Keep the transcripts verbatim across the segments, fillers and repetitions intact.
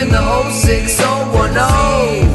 in the oh six oh one oh.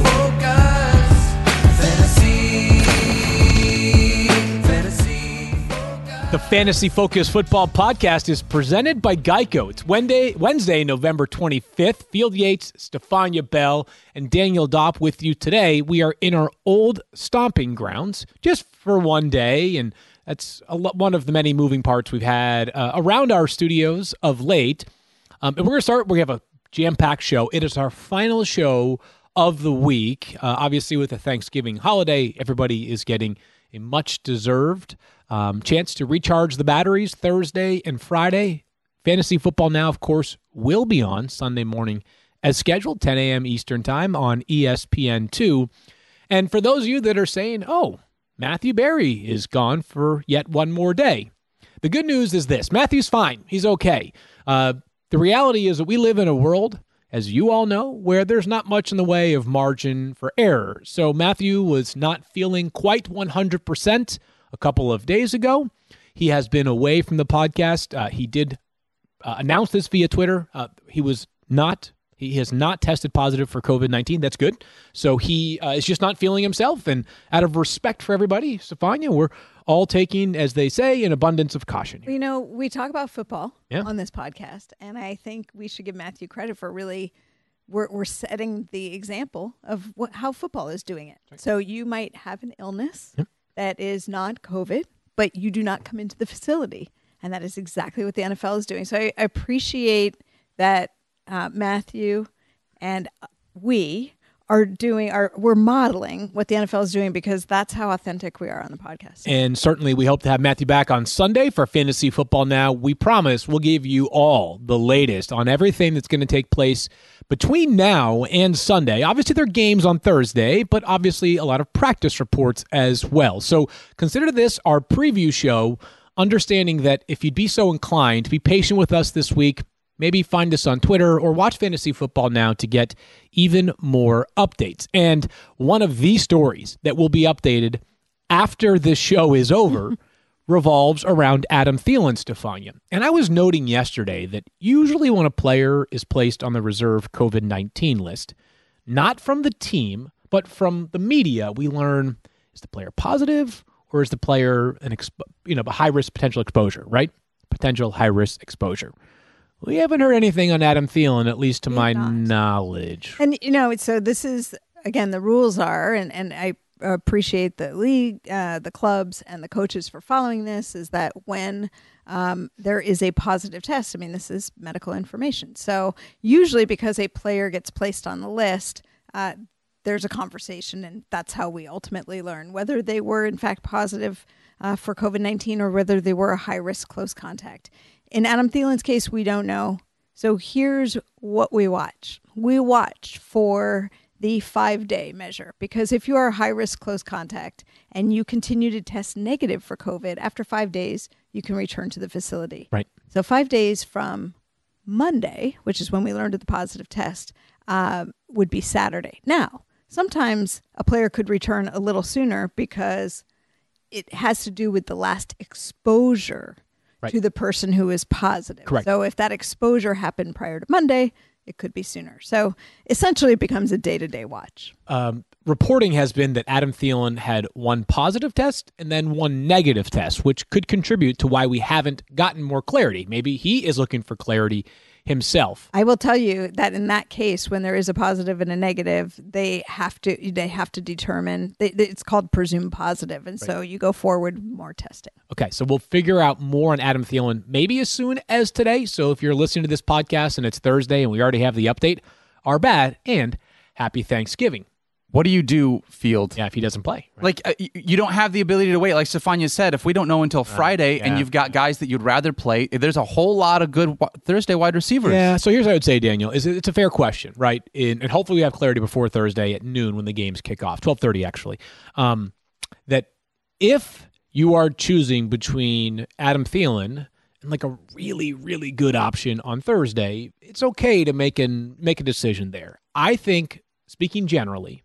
The Fantasy Focus Football Podcast is presented by Geico. It's Wednesday, Wednesday, November twenty-fifth. Field Yates, Stefania Bell, and Daniel Dopp with you today. We are in our old stomping grounds just for one day, and that's a lo- one of the many moving parts we've had uh, around our studios of late. Um, and we're going to start, we have a jam-packed show. It is our final show of the week. Uh, obviously, with the Thanksgiving holiday, everybody is getting a much-deserved Um, chance to recharge the batteries Thursday and Friday. Fantasy Football Now, of course, will be on Sunday morning as scheduled, ten a.m. Eastern Time on E S P N two. And for those of you that are saying, oh, Matthew Berry is gone for yet one more day, the good news is this. Matthew's fine. He's okay. Uh, the reality is that we live in a world, as you all know, where there's not much in the way of margin for error. So Matthew was not feeling quite one hundred percent a couple of days ago. He has been away from the podcast. Uh, he did uh, announce this via Twitter. Uh, he was not, he has not tested positive for covid nineteen. That's good. So he uh, is just not feeling himself. And out of respect for everybody, Stefania, we're all taking, as they say, an abundance of caution here. You know, we talk about football yeah. on this podcast, and I think we should give Matthew credit for really, we're, we're setting the example of what, how football is doing it. Right. So you might have an illness yeah. that is not COVID, but you do not come into the facility. And that is exactly what the N F L is doing. So I appreciate that uh, Matthew and we are doing, are we're modeling what the N F L is doing, because that's how authentic we are on the podcast. And certainly we hope to have Matthew back on Sunday for Fantasy Football Now. We promise we'll give you all the latest on everything that's going to take place between now and Sunday. Obviously, there are games on Thursday, but obviously a lot of practice reports as well. So consider this our preview show, understanding that if you'd be so inclined to be patient with us this week, maybe find us on Twitter or watch Fantasy Football Now to get even more updates. And one of the stories that will be updated after this show is over revolves around Adam Thielen, Stefania. And I was noting yesterday that usually when a player is placed on the reserve covid nineteen list, not from the team, but from the media, we learn, is the player positive or is the player an expo- you know, a high-risk potential exposure, right? Potential high-risk exposure. We haven't heard anything on Adam Thielen, at least to my not. knowledge. And, you know, so this is, again, the rules are, and, and I appreciate the league, uh, the clubs, and the coaches for following this, is that when um, there is a positive test, I mean, this is medical information. So usually because a player gets placed on the list, uh, there's a conversation, and that's how we ultimately learn whether they were, in fact, positive uh, for covid nineteen or whether they were a high-risk close contact. In Adam Thielen's case, we don't know. So here's what we watch. We watch for the five-day measure, because if you are a high-risk close contact and you continue to test negative for COVID, after five days, you can return to the facility. Right. So five days from Monday, which is when we learned of the positive test, uh, would be Saturday. Now, sometimes a player could return a little sooner because it has to do with the last exposure right. to the person who is positive. Correct. So if that exposure happened prior to Monday, it could be sooner. So essentially it becomes a day-to-day watch. Um, reporting has been that Adam Thielen had one positive test and then one negative test, which could contribute to why we haven't gotten more clarity. Maybe he is looking for clarity himself. I will tell you that in that case, when there is a positive and a negative, they have to they have to determine, they, it's called presumed positive. And right. so you go forward with more testing. Okay, so we'll figure out more on Adam Thielen maybe as soon as today. So if you're listening to this podcast and it's Thursday and we already have the update, our bad, and happy Thanksgiving. What do you do, Field? Yeah, if he doesn't play. Right? Like, uh, you don't have the ability to wait. Like Stefania said, if we don't know until Friday uh, yeah. and you've got guys that you'd rather play, there's a whole lot of good w- Thursday wide receivers. Yeah, so here's what I would say, Daniel, is it's a fair question, right? In, and hopefully we have clarity before Thursday at noon when the games kick off, twelve thirty actually, um, that if you are choosing between Adam Thielen and like a really, really good option on Thursday, it's okay to make, an, make a decision there. I think, speaking generally,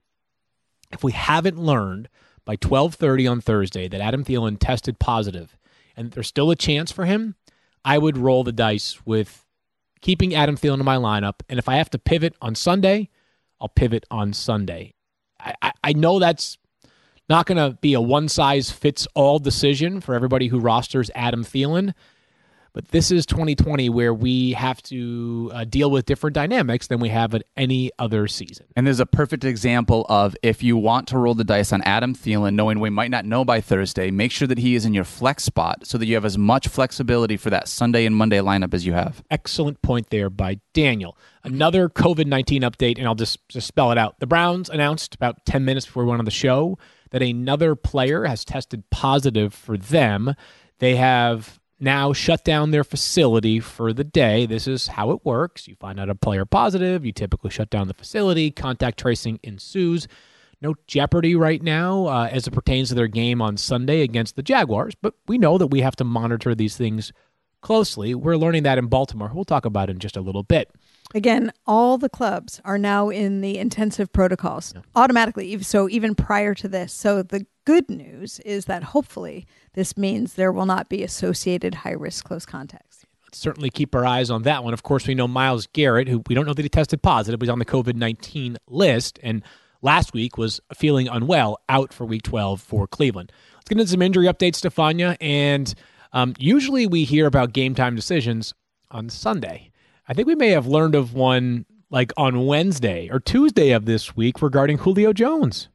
if we haven't learned by twelve thirty on Thursday that Adam Thielen tested positive and there's still a chance for him, I would roll the dice with keeping Adam Thielen in my lineup. And if I have to pivot on Sunday, I'll pivot on Sunday. I, I, I know that's not going to be a one-size-fits-all decision for everybody who rosters Adam Thielen, but this is twenty twenty where we have to uh, deal with different dynamics than we have at any other season. And there's a perfect example of if you want to roll the dice on Adam Thielen, knowing we might not know by Thursday, make sure that he is in your flex spot so that you have as much flexibility for that Sunday and Monday lineup as you have. Excellent point there by Daniel. Another covid nineteen update, and I'll just, just spell it out. The Browns announced about ten minutes before we went on the show that another player has tested positive for them. They have now shut down their facility for the day. This is how it works. You find out a player positive, you typically shut down the facility, contact tracing ensues. No jeopardy right now uh, as it pertains to their game on Sunday against the Jaguars, but we know that we have to monitor these things closely. We're learning that in Baltimore. We'll talk about it in just a little bit. Again, all the clubs are now in the intensive protocols yeah. automatically. So even prior to this. So the good news is that hopefully this means there will not be associated high-risk close contacts. Let's certainly keep our eyes on that one. Of course, we know Myles Garrett, who we don't know that he tested positive, but he's on the covid nineteen list, and last week was feeling unwell, out for week twelve for Cleveland. Let's get into some injury updates, Stefania. And um, usually we hear about game time decisions on Sunday. I think we may have learned of one like on Wednesday or Tuesday of this week regarding Julio Jones.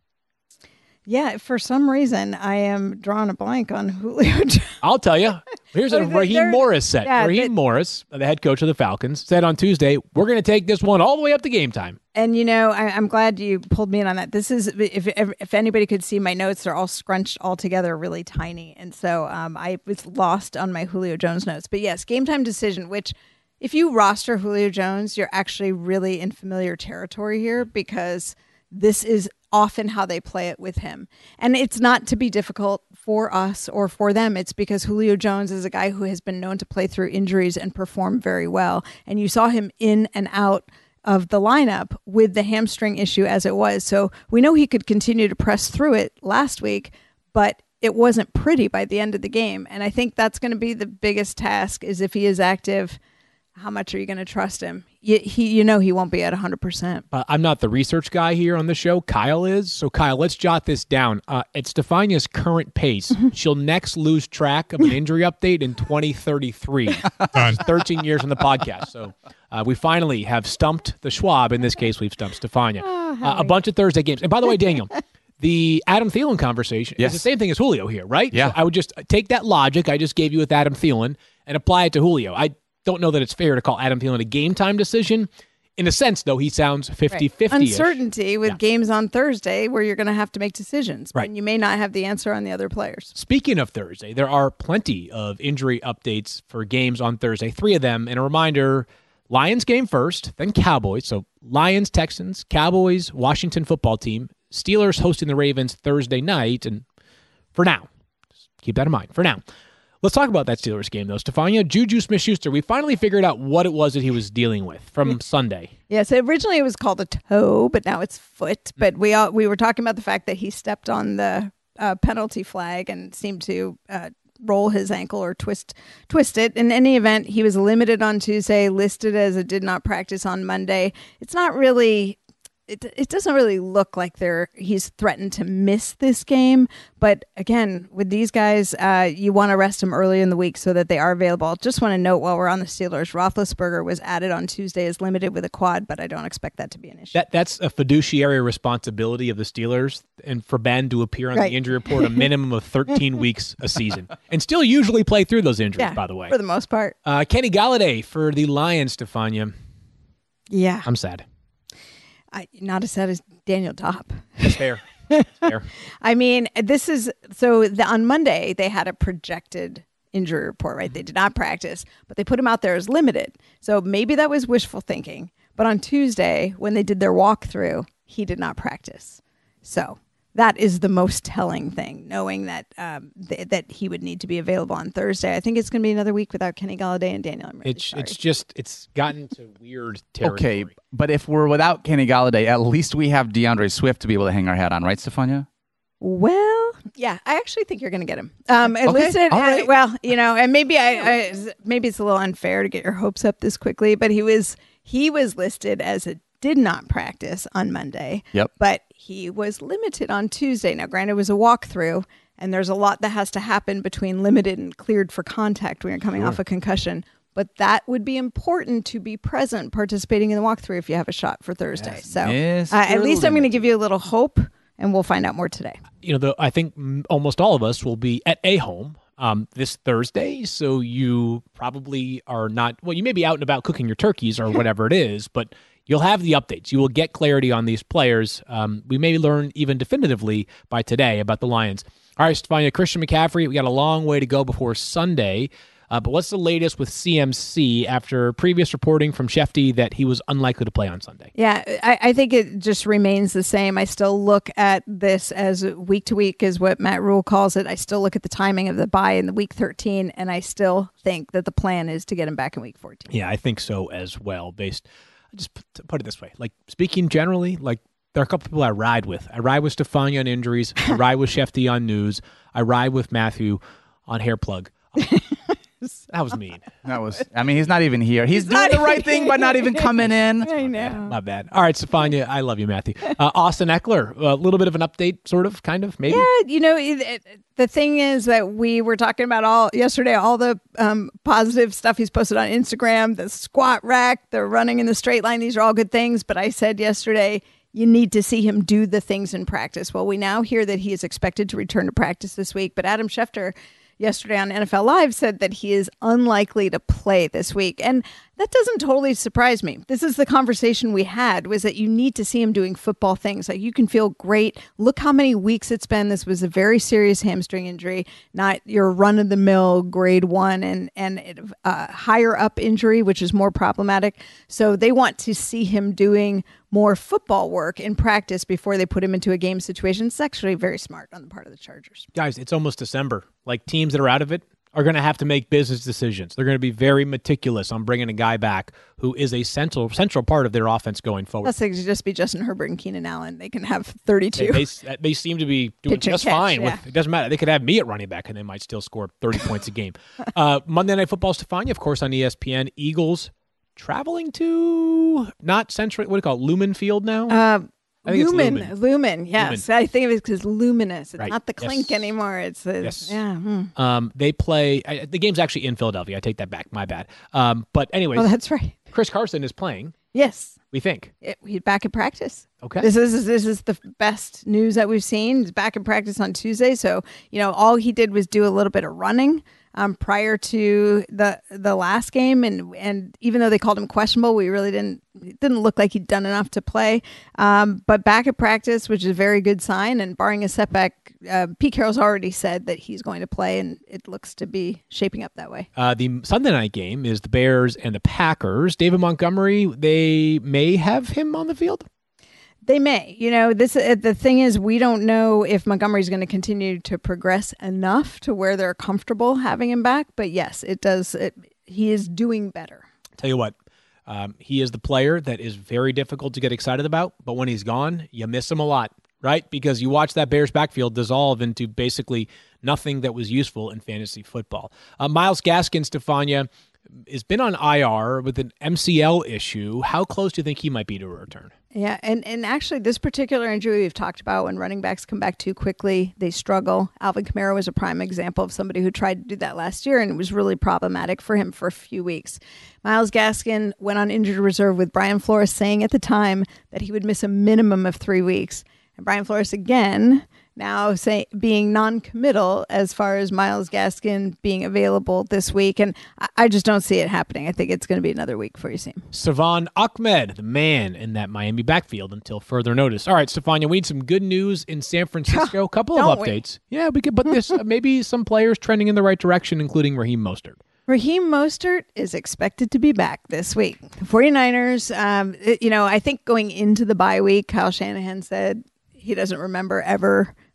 Yeah, for some reason, I am drawing a blank on Julio Jones. I'll tell you. Here's what Raheem Morris said. Yeah, Raheem Morris, the head coach of the Falcons, said on Tuesday, we're going to take this one all the way up to game time. And, you know, I, I'm glad you pulled me in on that. This is, if if anybody could see my notes, they're all scrunched all together really tiny. And so um, I was lost on my Julio Jones notes. But yes, game time decision, which if you roster Julio Jones, you're actually really in familiar territory here because this is often how they play it with him. And it's not to be difficult for us or for them. It's because Julio Jones is a guy who has been known to play through injuries and perform very well. And you saw him in and out of the lineup with the hamstring issue as it was. So we know he could continue to press through it last week, but it wasn't pretty by the end of the game. And I think that's going to be the biggest task is if he is active, how much are you going to trust him? You, he, you know he won't be at one hundred percent. Uh, I'm not the research guy here on the show. Kyle is. So, Kyle, let's jot this down. Uh, at Stefania's current pace, she'll next lose track of an injury update in twenty thirty-three. thirteen years on the podcast. So uh, we finally have stumped the Schwab. In this case, we've stumped Stefania. Oh, uh, a bunch of Thursday games. And by the way, Daniel, the Adam Thielen conversation yes. is the same thing as Julio here, right? Yeah. So I would just take that logic I just gave you with Adam Thielen and apply it to Julio. I don't know that it's fair to call Adam Thielen a game time decision. In a sense, though, he sounds fifty-fifty. Right. Uncertainty with yeah. games on Thursday where you're going to have to make decisions. Right. And you may not have the answer on the other players. Speaking of Thursday, there are plenty of injury updates for games on Thursday. Three of them. And a reminder, Lions game first, then Cowboys. So Lions, Texans, Cowboys, Washington football team, Steelers hosting the Ravens Thursday night. And for now, just keep that in mind. For now. Let's talk about that Steelers game, though. Stefania, Juju Smith-Schuster, we finally figured out what it was that he was dealing with from Sunday. Yeah, so originally it was called a toe, but now it's foot. But we all, we were talking about the fact that he stepped on the uh, penalty flag and seemed to uh, roll his ankle or twist twist it. In any event, he was limited on Tuesday, listed as a did not practice on Monday. It's not really... It, it doesn't really look like they're he's threatened to miss this game. But again, with these guys, uh, you want to rest them early in the week so that they are available. Just want to note while we're on the Steelers, Roethlisberger was added on Tuesday as limited with a quad, but I don't expect that to be an issue. That That's a fiduciary responsibility of the Steelers and for Ben to appear on right. the injury report a minimum of thirteen weeks a season. And still usually play through those injuries, yeah, by the way. For the most part. Uh, Kenny Golladay for the Lions, Stefania. Yeah. I'm sad. I, not as sad as Daniel Dopp. That's fair. That's fair. I mean, this is so the, on Monday they had a projected injury report, right? They did not practice, but they put him out there as limited. So maybe that was wishful thinking. But on Tuesday, when they did their walkthrough, he did not practice. So that is the most telling thing, knowing that um, th- that he would need to be available on Thursday. I think it's going to be another week without Kenny Golladay and Daniel. I'm really it's sorry. it's just it's gotten to weird territory. Okay, but if we're without Kenny Golladay, at least we have DeAndre Swift to be able to hang our hat on, right, Stefania? Well, Yeah, I actually think you're going to get him. Um, Okay, listed, all right. uh, well, you know, and maybe I, I maybe it's a little unfair to get your hopes up this quickly, but he was he was listed as a did not practice on Monday. Yep. But he was limited on Tuesday. Now, granted, it was a walkthrough, and there's a lot that has to happen between limited and cleared for contact when you're coming off a concussion. But that would be important to be present, participating in the walkthrough if you have a shot for Thursday. Yes, so uh, Mister at least I'm going to Limited. give you a little hope, and we'll find out more today. You know, the, I think mm, almost all of us will be at a home um, this Thursday, so you probably are not, well, you may be out and about cooking your turkeys or whatever it is, but you'll have the updates. You will get clarity on these players. Um, we may learn even definitively by today about the Lions. All right, Stefania, Christian McCaffrey, we got a long way to go before Sunday. Uh, but what's the latest with C M C after previous reporting from Shefty that he was unlikely to play on Sunday? Yeah, I, I think it just remains the same. I still look at this as week to week is what Matt Rule calls it. I still look at the timing of the bye in the week thirteen, and I still think that the plan is to get him back in week fourteen. Yeah, I think so as well. Based, just put, to put it this way, like speaking generally, like there are a couple people I ride with. I ride with Stefania on injuries. I ride with Shefty on news. I ride with Matthew on hair plug. That was mean. That was, I mean, he's not even here. He's, doing not the right even thing by not even coming in. I know. My bad. All right, Stefania, I love you, Matthew. Uh, Austin Eckler, a little bit of an update, sort of, kind of, maybe? Yeah, you know, it, it, the thing is that we were talking about all yesterday, all the um, positive stuff he's posted on Instagram, the squat rack, the running in the straight line. These are all good things. But I said yesterday, you need to see him do the things in practice. Well, we now hear that he is expected to return to practice this week. But Adam Schefter yesterday on N F L Live said that he is unlikely to play this week. And that doesn't totally surprise me. This is the conversation we had, was that you need to see him doing football things. Like, you can feel great. Look how many weeks it's been. This was a very serious hamstring injury, not your run-of-the-mill grade one and, and uh, higher up injury, which is more problematic. So they want to see him doing more football work in practice before they put him into a game situation. It's actually very smart on the part of the Chargers. Guys, it's almost December. Like, teams that are out of it are going to have to make business decisions. They're going to be very meticulous on bringing a guy back who is a central central part of their offense going forward. Plus, it could just be Justin Herbert and Keenan Allen. They can have thirty-two. They, they, they seem to be doing Pitch and just catch, fine. yeah. With, it doesn't matter. They could have me at running back, and they might still score thirty points a game. Uh, Monday Night Football, Stefania, of course, on E S P N. Eagles traveling to not Central. What do you call it? Lumen Field now? Uh, I think it's Lumen, Lumen. Lumen, yes. Lumen. I think of it because luminous. It's Right. not the clink Yes. anymore. It's the, Yes. yeah. hmm. Um, they play. I, the game's actually in Philadelphia. I take that back. My bad. Um, but anyways, Oh, that's right. Chris Carson is playing. Yes. We think. It, he's back in practice. Okay. This is this is the best news that we've seen. He's back in practice on Tuesday. So, you know, all he did was do a little bit of running um, prior to the the last game, and and even though they called him questionable, we really didn't it didn't look like he'd done enough to play. Um, but back at practice, which is a very good sign, and barring a setback, uh, Pete Carroll's already said that he's going to play, and it looks to be shaping up that way. Uh, the Sunday night game is the Bears and the Packers. David Montgomery, they may have him on the field. They may. You know, this uh, the thing is, we don't know if Montgomery's going to continue to progress enough to where they're comfortable having him back. But yes, it does. It, he is doing better. Tell you what, um, he is the player that is very difficult to get excited about. But when he's gone, you miss him a lot, right? Because you watch that Bears backfield dissolve into basically nothing that was useful in fantasy football. Uh, Myles Gaskin, Stefania, has been on I R with an M C L issue. How close do you think he might be to a return? Yeah, and, and actually this particular injury we've talked about, when running backs come back too quickly, they struggle. Alvin Kamara was a prime example of somebody who tried to do that last year, and it was really problematic for him for a few weeks. Myles Gaskin went on injured reserve with Brian Flores saying at the time that he would miss a minimum of three weeks. And Brian Flores again now say, being non-committal as far as Myles Gaskin being available this week. And I, I just don't see it happening. I think it's going to be another week before you see him. Savon Ahmed, the man in that Miami backfield until further notice. All right, Stefania, we need some good news in San Francisco. A couple of Don't we? updates. Yeah, we could put this, uh, maybe some players trending in the right direction, including Raheem Mostert. Raheem Mostert is expected to be back this week. The 49ers, um, it- you know, I think going into the bye week, Kyle Shanahan said he doesn't remember ever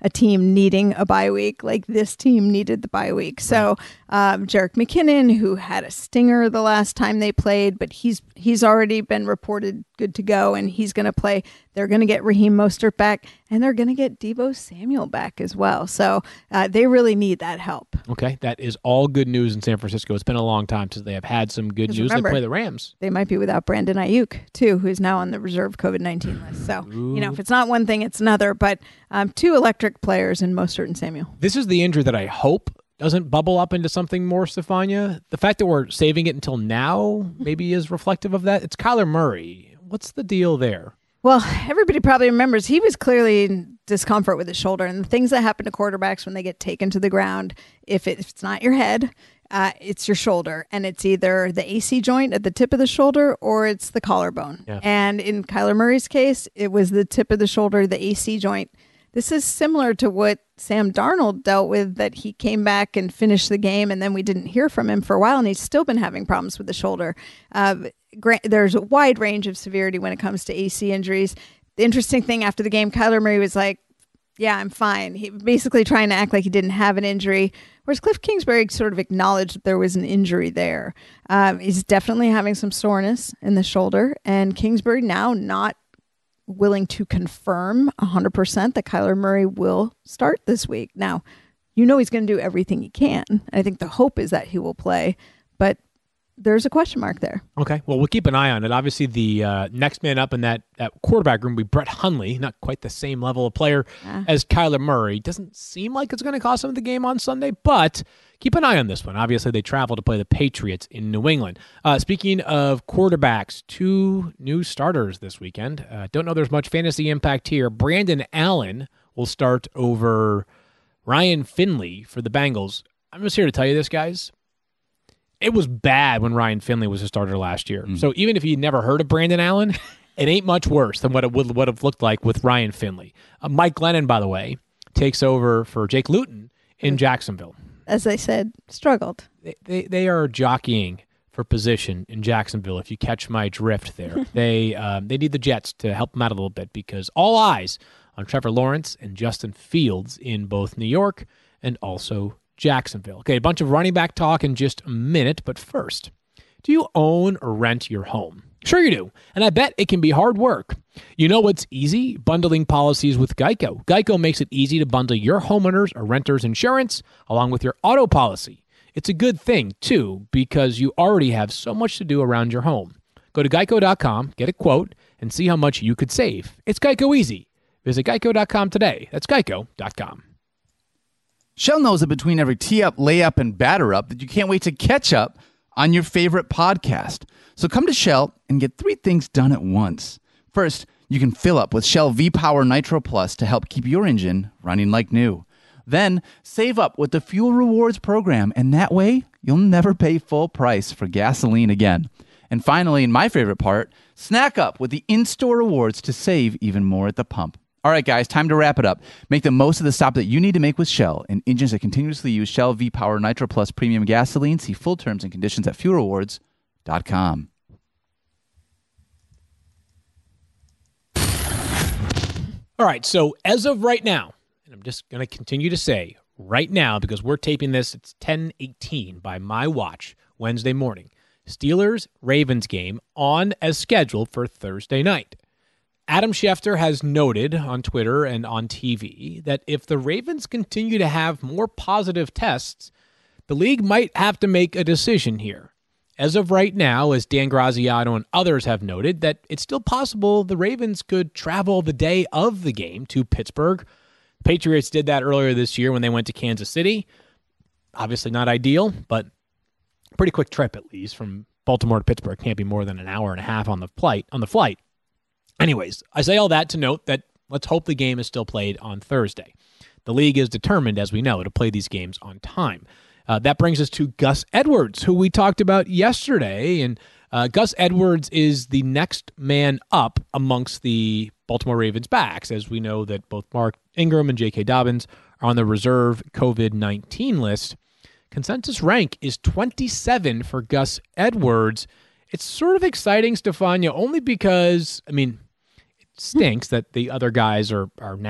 a team needing a bye week like this team needed the bye week. So um, Jerick McKinnon, who had a stinger the last time they played, but he's he's already been reported good to go, and he's going to play. They're going to get Raheem Mostert back, and they're going to get Deebo Samuel back as well. So uh, they really need that help. Okay, that is all good news in San Francisco. It's been a long time since they have had some good news. Remember, they play the Rams. They might be without Brandon Ayuk, too, who is now on the reserve COVID nineteen list. So, Ooh. you know, if it's not one thing, it's another. But um, two electric players in Mostert and Samuel. This is the injury that I hope doesn't bubble up into something more, Stefania. The fact that we're saving it until now maybe is reflective of that. It's Kyler Murray. What's the deal there? Well, everybody probably remembers he was clearly in discomfort with his shoulder, and the things that happen to quarterbacks when they get taken to the ground, if, it, if it's not your head, uh, it's your shoulder, and it's either the A C joint at the tip of the shoulder or it's the collarbone. Yeah. And in Kyler Murray's case, it was the tip of the shoulder, the A C joint. This is similar to what Sam Darnold dealt with, that he came back and finished the game, and then we didn't hear from him for a while, and he's still been having problems with the shoulder. Uh, There's a wide range of severity when it comes to A C injuries. The interesting thing after the game, Kyler Murray was like, yeah, I'm fine. He basically trying to act like he didn't have an injury, whereas Cliff Kingsbury sort of acknowledged that there was an injury there. Um, he's definitely having some soreness in the shoulder, and Kingsbury now not willing to confirm one hundred percent that Kyler Murray will start this week. Now, you know he's going to do everything he can. I think the hope is that he will play, but there's a question mark there. Okay, well, we'll keep an eye on it. Obviously, the uh, next man up in that, that quarterback room will be Brett Hundley, not quite the same level of player ah. as Kyler Murray. Doesn't seem like it's going to cost him the game on Sunday, but keep an eye on this one. Obviously, they travel to play the Patriots in New England. Uh, speaking of quarterbacks, two new starters this weekend. Uh, don't know there's much fantasy impact here. Brandon Allen will start over Ryan Finley for the Bengals. I'm just here to tell you this, guys. It was bad when Ryan Finley was a starter last year. Mm. So even if you'd never heard of Brandon Allen, it ain't much worse than what it would, would have looked like with Ryan Finley. Uh, Mike Glennon, by the way, takes over for Jake Luton in Jacksonville. As I said, struggled. They, they, they are jockeying for position in Jacksonville, if you catch my drift there. they um, they need the Jets to help them out a little bit, because all eyes on Trevor Lawrence and Justin Fields in both New York and also Jacksonville. Okay, a bunch of running back talk in just a minute, but first, do you own or rent your home? Sure you do, and I bet it can be hard work. You know what's easy? Bundling policies with Geico. Geico makes it easy to bundle your homeowners or renters insurance along with your auto policy. It's a good thing, too, because you already have so much to do around your home. Go to geico dot com, get a quote, and see how much you could save. It's Geico easy. Visit geico dot com today. That's geico dot com. Shell knows that between every tee-up, layup, and batter-up that you can't wait to catch up on your favorite podcast. So come to Shell and get three things done at once. First, you can fill up with Shell V-Power Nitro Plus to help keep your engine running like new. Then, save up with the Fuel Rewards program, and that way, you'll never pay full price for gasoline again. And finally, and my favorite part, snack up with the in-store rewards to save even more at the pump. All right, guys, time to wrap it up. Make the most of the stop that you need to make with Shell and engines that continuously use Shell V-Power Nitro Plus Premium Gasoline. See full terms and conditions at fuel rewards dot com. All right, so as of right now, and I'm just going to continue to say right now, because we're taping this, it's ten eighteen by my watch, Wednesday morning. Steelers-Ravens game on as scheduled for Thursday night. Adam Schefter has noted on Twitter and on T V that if the Ravens continue to have more positive tests, the league might have to make a decision here. As of right now, as Dan Graziano and others have noted, that it's still possible the Ravens could travel the day of the game to Pittsburgh. The Patriots did that earlier this year when they went to Kansas City. Obviously not ideal, but pretty quick trip at least from Baltimore to Pittsburgh. Can't be more than an hour and a half on the flight. On the flight. Anyways, I say all that to note that let's hope the game is still played on Thursday. The league is determined, as we know, to play these games on time. Uh, that brings us to Gus Edwards, who we talked about yesterday. And uh, Gus Edwards is the next man up amongst the Baltimore Ravens backs, as we know that both Mark Ingram and J K. Dobbins are on the reserve COVID nineteen list. Consensus rank is twenty-seven for Gus Edwards. It's sort of exciting, Stefania, only because, I mean, it stinks that the other guys are, are now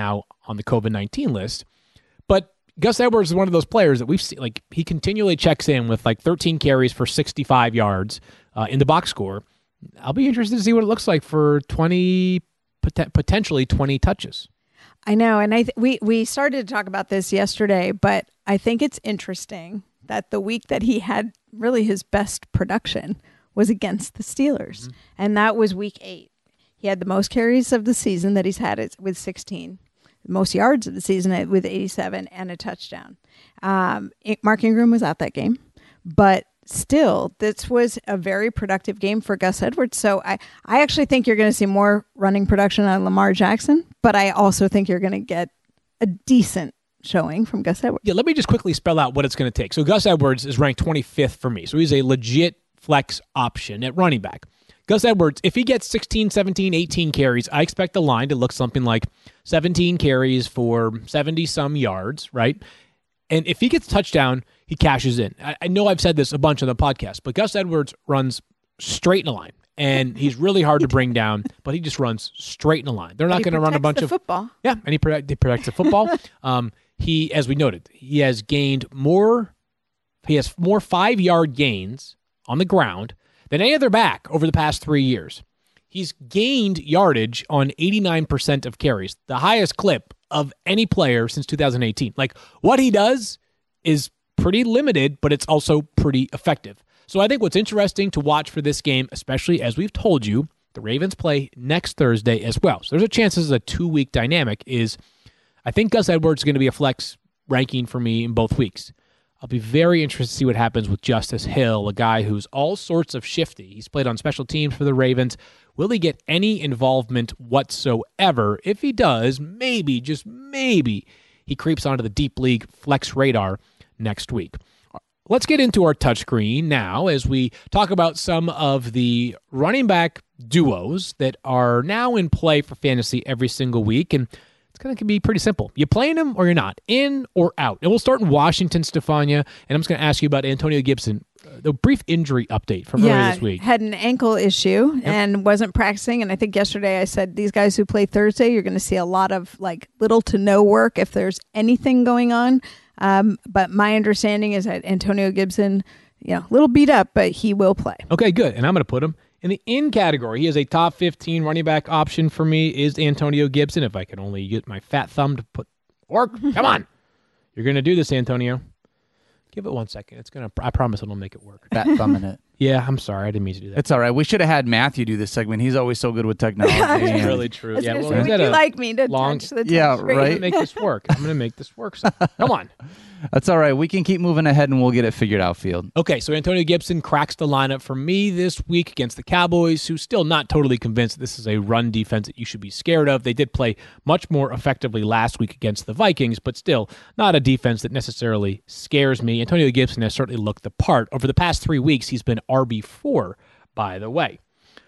on the COVID nineteen list. But Gus Edwards is one of those players that we've seen, like, he continually checks in with like thirteen carries for sixty-five yards uh, in the box score. I'll be interested to see what it looks like for twenty, pot- potentially twenty touches. I know, and I th- we we started to talk about this yesterday, but I think it's interesting that the week that he had really his best production was against the Steelers, mm-hmm. and that was week eight. He had the most carries of the season that he's had it with sixteen, the most yards of the season with eighty-seven, and a touchdown. Um, Mark Ingram was out that game, but still, this was a very productive game for Gus Edwards. So I, I actually think you're going to see more running production on Lamar Jackson, but I also think you're going to get a decent showing from Gus Edwards. Yeah, let me just quickly spell out what it's going to take. So Gus Edwards is ranked twenty-fifth for me. So he's a legit flex option at running back. Gus Edwards, if he gets sixteen, seventeen, eighteen carries, I expect the line to look something like seventeen carries for seventy-some yards, right? And if he gets a touchdown, he cashes in. I, I know I've said this a bunch on the podcast, but Gus Edwards runs straight in a line, and he's really hard to bring down, but he just runs straight in a line. They're not going to run a bunch the of football. Yeah, and he, protect, he protects the football. um, he, as we noted, he has gained more. He has more five-yard gains on the ground than any other back over the past three years. He's gained yardage on eighty-nine percent of carries, the highest clip of any player since two thousand eighteen. Like, what he does is pretty limited, but it's also pretty effective. So I think what's interesting to watch for this game, especially as we've told you, the Ravens play next Thursday as well. So there's a chance this is a two-week dynamic, is I think Gus Edwards is going to be a flex ranking for me in both weeks. I'll be very interested to see what happens with Justice Hill, a guy who's all sorts of shifty. He's played on special teams for the Ravens. Will he get any involvement whatsoever? If he does, maybe, just maybe, he creeps onto the deep league flex radar next week. Let's get into our touchscreen now as we talk about some of the running back duos that are now in play for fantasy every single week. And it's going to be pretty simple. You playing them or you're not, in or out. And we'll start in Washington, Stefania, and I'm just going to ask you about Antonio Gibson. The brief injury update from yeah, earlier this week. Had an ankle issue Yep. and wasn't practicing. And I think yesterday I said these guys who play Thursday, you're going to see a lot of like little to no work if there's anything going on. Um, but my understanding is that Antonio Gibson, you know, a little beat up, but he will play. Okay, good. And I'm going to put him in the in category. He is a top fifteen running back option for me, is Antonio Gibson. If I can only get my fat thumb to put work. Come on. You're going to do this, Antonio. Give it one second. It's gonna. I promise it'll make it work. Fat thumb in it. Yeah, I'm sorry. I didn't mean to do that. It's all right. We should have had Matthew do this segment. He's always so good with technology. It's and- really true. That's Yeah, gonna well, say, he's would got you a like me to long- touch the Yeah, touch screen? I'm right. going to make this work. I'm going to make this work. So, come on. That's all right. We can keep moving ahead and we'll get it figured out, Field. Okay, so Antonio Gibson cracks the lineup for me this week against the Cowboys, who still not totally convinced this is a run defense that you should be scared of. They did play much more effectively last week against the Vikings, but still not a defense that necessarily scares me. Antonio Gibson has certainly looked the part. Over the past three weeks, he's been R B four, by the way.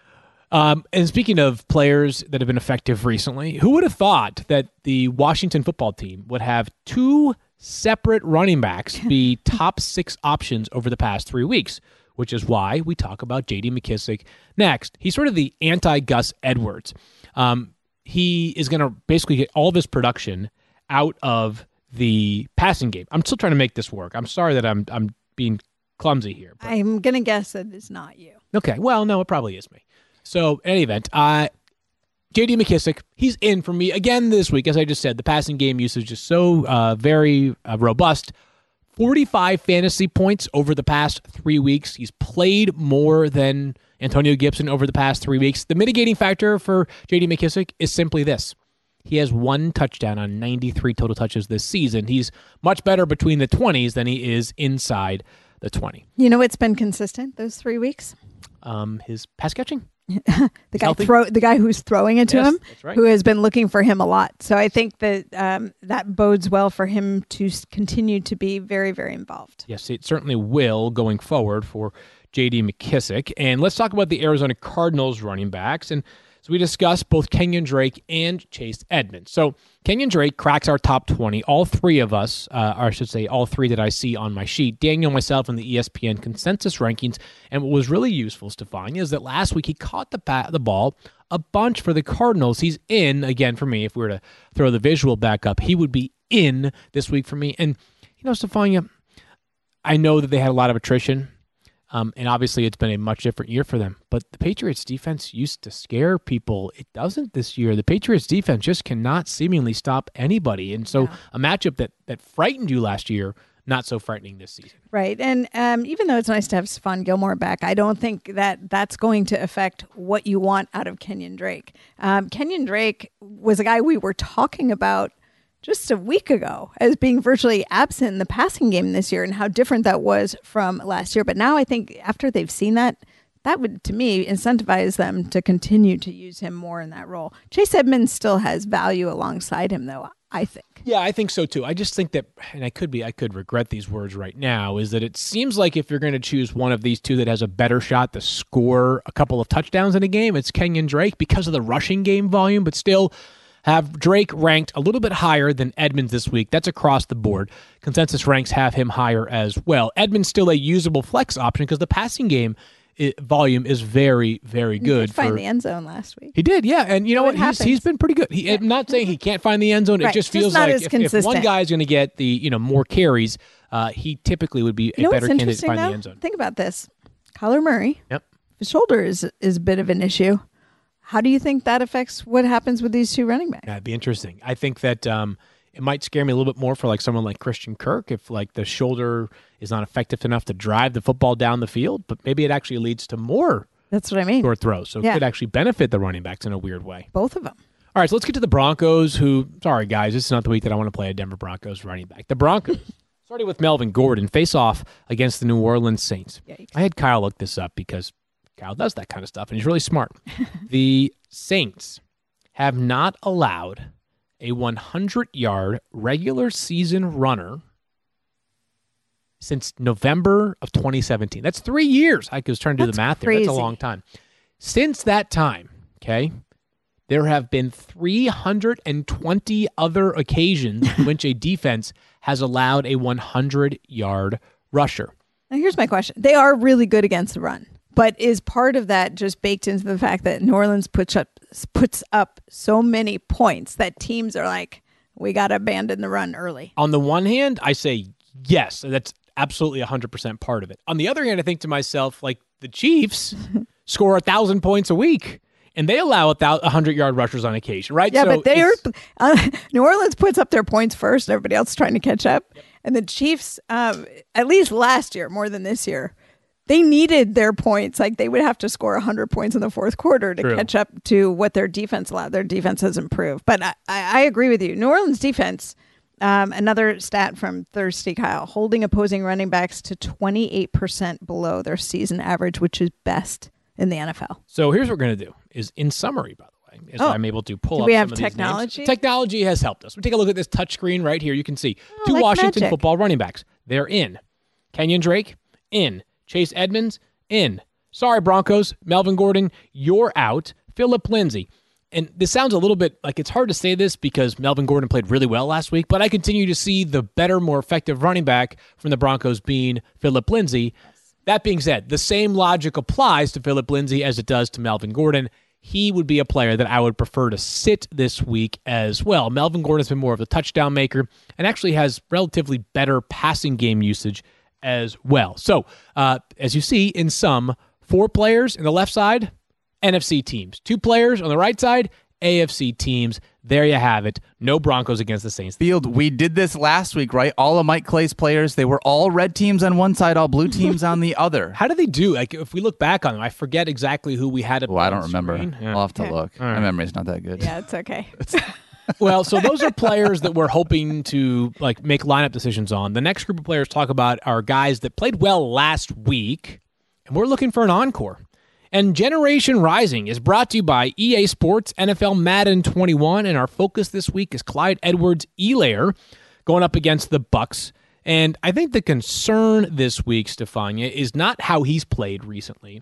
Um, and speaking of players that have been effective recently, who would have thought that the Washington football team would have two separate running backs be top six options over the past three weeks, which is why we talk about J D McKissic next. He's sort of the anti-Gus Edwards. Um, he is going to basically get all of his production out of the passing game. I'm still trying to make this work. I'm sorry that I'm I'm being clumsy here. But. I'm going to guess that it's not you. Okay, well, no, it probably is me. So, in any event, uh, J D McKissic, he's in for me again this week. As I just said, the passing game usage is so uh, very uh, robust. forty-five fantasy points over the past three weeks. He's played more than Antonio Gibson over the past three weeks. The mitigating factor for J D McKissic is simply this. He has one touchdown on ninety-three total touches this season. He's much better between the twenties than he is inside the twenty. You know what's been consistent those three weeks? Um, his pass catching? the guy healthy? throw the guy who's throwing it to Yes, him, that's right. who has been looking for him a lot. So I think that um, that bodes well for him to s- continue to be very, very involved. Yes, it certainly will going forward for J D McKissic. And let's talk about the Arizona Cardinals running backs. And So we discussed both Kenyon Drake and Chase Edmonds. So Kenyon Drake cracks our top twenty. All three of us, uh, or I should say all three that I see on my sheet, Daniel, myself, and the E S P N consensus rankings. And what was really useful, Stefania, is that last week he caught the bat, the ball a bunch for the Cardinals. He's in, again, for me, if we were to throw the visual back up, he would be in this week for me. And, you know, Stefania, I know that they had a lot of attrition. Um, and obviously, it's been a much different year for them. But the Patriots' defense used to scare people. It doesn't this year. The Patriots' defense just cannot seemingly stop anybody. And so Yeah. a matchup that, that frightened you last year, not so frightening this season. Right. And um, even though it's nice to have Stephon Gilmore back, I don't think that that's going to affect what you want out of Kenyon Drake. Um, Kenyon Drake was a guy we were talking about just a week ago as being virtually absent in the passing game this year and how different that was from last year. But now I think after they've seen that, that would, to me, incentivize them to continue to use him more in that role. Chase Edmonds still has value alongside him, though, I think. Yeah, I think so too. I just think that, and I could be, I could regret these words right now, is that it seems like if you're going to choose one of these two that has a better shot to score a couple of touchdowns in a game, it's Kenyon Drake because of the rushing game volume, but still have Drake ranked a little bit higher than Edmonds this week. That's across the board. Consensus ranks have him higher as well. Edmonds still a usable flex option because the passing game it, volume is very, very good. He did find for, the end zone last week. He did, yeah. And you know So what? it He's, happens. he's been pretty good. He, I'm not saying he can't find the end zone. Right, It just just feels not like as if, if one consistent. guy's going to get the you know more carries, uh, he typically would be You know a better what's candidate to interesting, find though? the end zone. Think about this. Kyler Murray, Yep. his shoulder is, is a bit of an issue. How do you think that affects what happens with these two running backs? That'd be interesting. I think that um, it might scare me a little bit more for like someone like Christian Kirk if like the shoulder is not effective enough to drive the football down the field, but maybe it actually leads to more That's what I mean. short throws. So it Yeah. could actually benefit the running backs in a weird way. Both of them. All right, so let's get to the Broncos who, sorry guys, this is not the week that I want to play a Denver Broncos running back. The Broncos, starting with Melvin Gordon, face off against the New Orleans Saints. Yikes. I had Kyle look this up because Kyle does that kind of stuff, and he's really smart. The Saints have not allowed a hundred-yard regular season runner since November of twenty seventeen. That's three years. I was trying to do That's the math there. That's a crazy. long time. Since that time, okay, there have been three hundred twenty other occasions in which a defense has allowed a hundred-yard rusher. Now, here's my question. They are really good against the run, but is part of that just baked into the fact that New Orleans puts up, puts up so many points that teams are like, we got to abandon the run early? On the one hand, I say yes, that's absolutely one hundred percent part of it. On the other hand, I think to myself, like the Chiefs score one thousand points a week, and they allow one hundred-yard rushers on occasion, right? Yeah, So but they are, it's- uh, New Orleans puts up their points first, and everybody else is trying to catch up. Yep. And the Chiefs, um, at least last year, more than this year, they needed their points. Like they would have to score one hundred points in the fourth quarter to True. catch up to what their defense allowed. Their defense has improved. But I, I, I agree with you. New Orleans defense, um, another stat from Thirsty Kyle, holding opposing running backs to twenty-eight percent below their season average, which is best in the N F L. So here's what we're going to do is in summary, by the way, as Oh. I'm able to pull Do up we some have of these names. technology? Technology has helped us. We take a look at this touch screen right here. You can see Oh, two like Washington magic. football running backs. They're in. Kenyon Drake, in. Chase Edmonds, in. Sorry, Broncos. Melvin Gordon, you're out. Phillip Lindsay. And this sounds a little bit like it's hard to say this because Melvin Gordon played really well last week, but I continue to see the better, more effective running back from the Broncos being Phillip Lindsay. That being said, the same logic applies to Phillip Lindsay as it does to Melvin Gordon. He would be a player that I would prefer to sit this week as well. Melvin Gordon has been more of a touchdown maker and actually has relatively better passing game usage as well. So, uh, as you see, in sum, four players in the left side, N F C teams. Two players on the right side, A F C teams. There you have it. No Broncos against the Saints. Field, we did this last week, right? All of Mike Clay's players, they were all red teams on one side, all blue teams on the other. How do they do? Like, if we look back on them, I forget exactly who we had. Up Well, I on don't remember. screen. Yeah. I'll have to look. right. My memory's not that good. Yeah, it's okay. Well, so those are players that we're hoping to like make lineup decisions on. The next group of players to talk about are guys that played well last week, and we're looking for an encore. And Generation Rising is brought to you by E A Sports, N F L Madden twenty-one, and our focus this week is Clyde Edwards-Helaire going up against the Bucks. And I think the concern this week, Stefania, is not how he's played recently.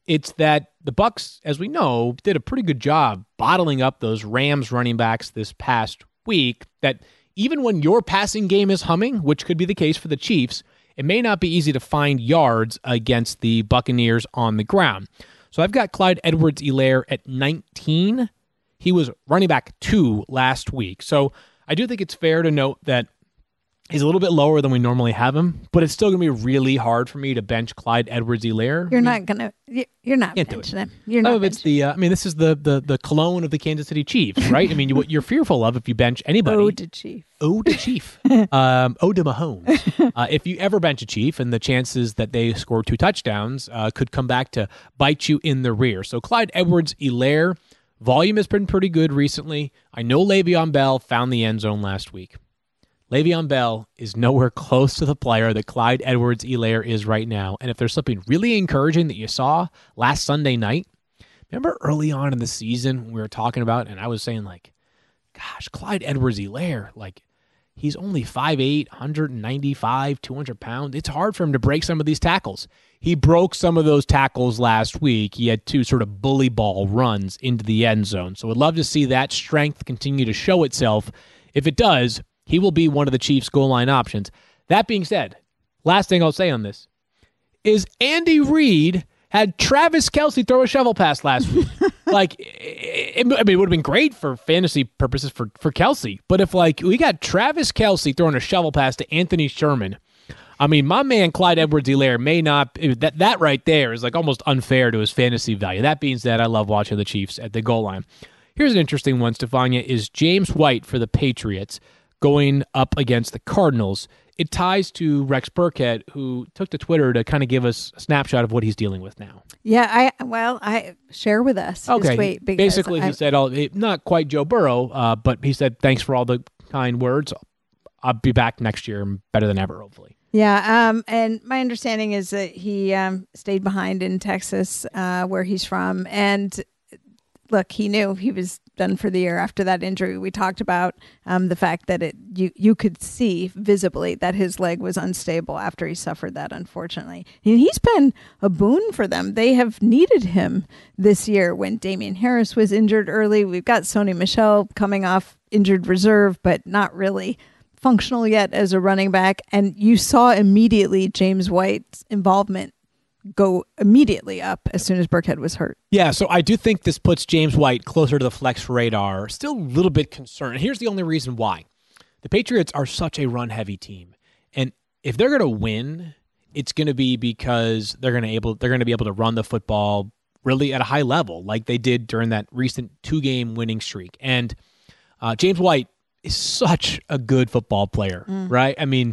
It's that the Bucs, as we know, did a pretty good job bottling up those Rams running backs this past week, that even when your passing game is humming, which could be the case for the Chiefs, it may not be easy to find yards against the Buccaneers on the ground. So I've got Clyde Edwards-Helaire at nineteen. He was running back two last week. So I do think it's fair to note that he's a little bit lower than we normally have him, but it's still going to be really hard for me to bench Clyde Edwards-Helaire. You're not going to, you're not Can't do benching it. him. You're Some not of it's benching the, uh, I mean, this is the, the the cologne of the Kansas City Chiefs, right? I mean, you, what you're fearful of if you bench anybody. Oh, to Chief. Oh, to Chief. um, oh, to Mahomes. Uh, if you ever bench a Chief, and the chances that they score two touchdowns uh, could come back to bite you in the rear. So Clyde Edwards-Helaire, volume has been pretty good recently. I know Le'Veon Bell found the end zone last week. Le'Veon Bell is nowhere close to the player that Clyde Edwards-Helaire is right now. And if there's something really encouraging that you saw last Sunday night, remember early on in the season when we were talking about, and I was saying like, gosh, Clyde Edwards-Helaire, like he's only five eight, one ninety-five, two hundred pounds. It's hard for him to break some of these tackles. He broke some of those tackles last week. He had two sort of bully ball runs into the end zone. So I'd love to see that strength continue to show itself. If it does, he will be one of the Chiefs' goal line options. That being said, last thing I'll say on this is Andy Reid had Travis Kelce throw a shovel pass last week. like, it, I mean, it would have been great for fantasy purposes for, for Kelce. But if, like, we got Travis Kelce throwing a shovel pass to Anthony Sherman, I mean, my man Clyde Edwards-Helaire may not, that, that right there is, like, almost unfair to his fantasy value. That being said, I love watching the Chiefs at the goal line. Here's an interesting one, Stefania, is James White for the Patriots going up against the Cardinals. It ties to Rex Burkhead, who took to Twitter to kind of give us a snapshot of what he's dealing with now. Yeah, I well, I share with us. his Okay, tweet because basically I, he said, oh, not quite Joe Burrow, uh, but he said, thanks for all the kind words. I'll be back next year better than ever, hopefully. Yeah, um, and my understanding is that he um, stayed behind in Texas, uh, where he's from, and look, he knew he was done for the year after that injury. We talked about um, the fact that it you you could see visibly that his leg was unstable after he suffered that, unfortunately. And he's been a boon for them. They have needed him this year when Damian Harris was injured early. We've got Sony Michel coming off injured reserve, but not really functional yet as a running back. And you saw immediately James White's involvement go immediately up as soon as Burkhead was hurt. Yeah, so I do think this puts James White closer to the flex radar. Still a little bit concerned. Here's the only reason why. The Patriots are such a run-heavy team. And if they're going to win, it's going to be because they're going to able they're going to be able to run the football really at a high level like they did during that recent two-game winning streak. And uh, James White is such a good football player, mm. right? I mean,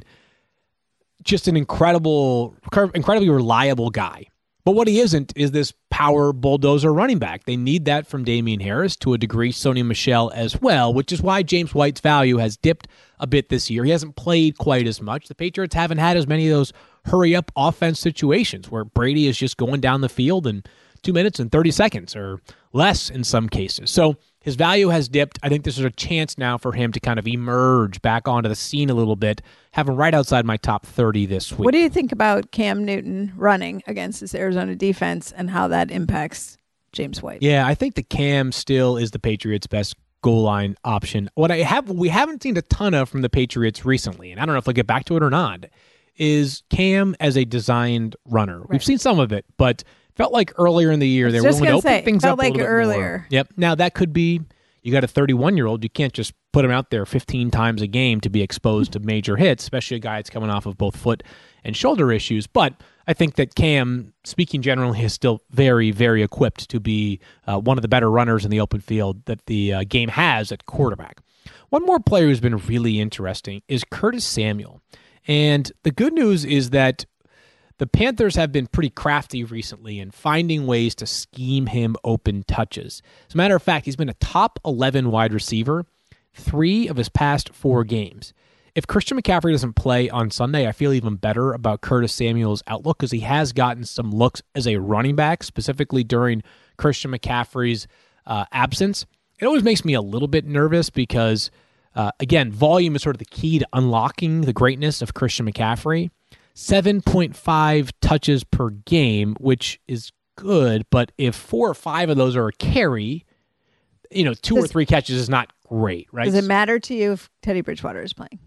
just an incredible, incredibly reliable guy. But what he isn't is this power bulldozer running back. They need that from Damian Harris, to a degree Sony Michel as well, which is why James White's value has dipped a bit this year. He hasn't played quite as much. The Patriots haven't had as many of those hurry-up offense situations where Brady is just going down the field in two minutes and thirty seconds or less in some cases. So his value has dipped. I think this is a chance now for him to kind of emerge back onto the scene a little bit, having right outside my top thirty this week. What do you think about Cam Newton running against this Arizona defense and how that impacts James White? Yeah, I think the Cam still is the Patriots' best goal line option. What I have we haven't seen a ton of from the Patriots recently, and I don't know if they'll get back to it or not, is Cam as a designed runner. Right. We've seen some of it, but felt like earlier in the year they were willing to open say, things felt up like a little earlier. bit more. Yep. Now that could be, you got a thirty-one-year-old, you can't just put him out there fifteen times a game to be exposed to major hits, especially a guy that's coming off of both foot and shoulder issues. But I think that Cam, speaking generally, is still very, very equipped to be uh, one of the better runners in the open field that the uh, game has at quarterback. One more player who's been really interesting is Curtis Samuel. And the good news is that the Panthers have been pretty crafty recently in finding ways to scheme him open touches. As a matter of fact, he's been a top eleven wide receiver three of his past four games. If Christian McCaffrey doesn't play on Sunday, I feel even better about Curtis Samuel's outlook because he has gotten some looks as a running back, specifically during Christian McCaffrey's uh, absence. It always makes me a little bit nervous because, uh, again, volume is sort of the key to unlocking the greatness of Christian McCaffrey. seven point five touches per game, which is good, but if four or five of those are a carry, you know, two Does- or three catches is not great, right? Does it matter to you if Teddy Bridgewater is playing?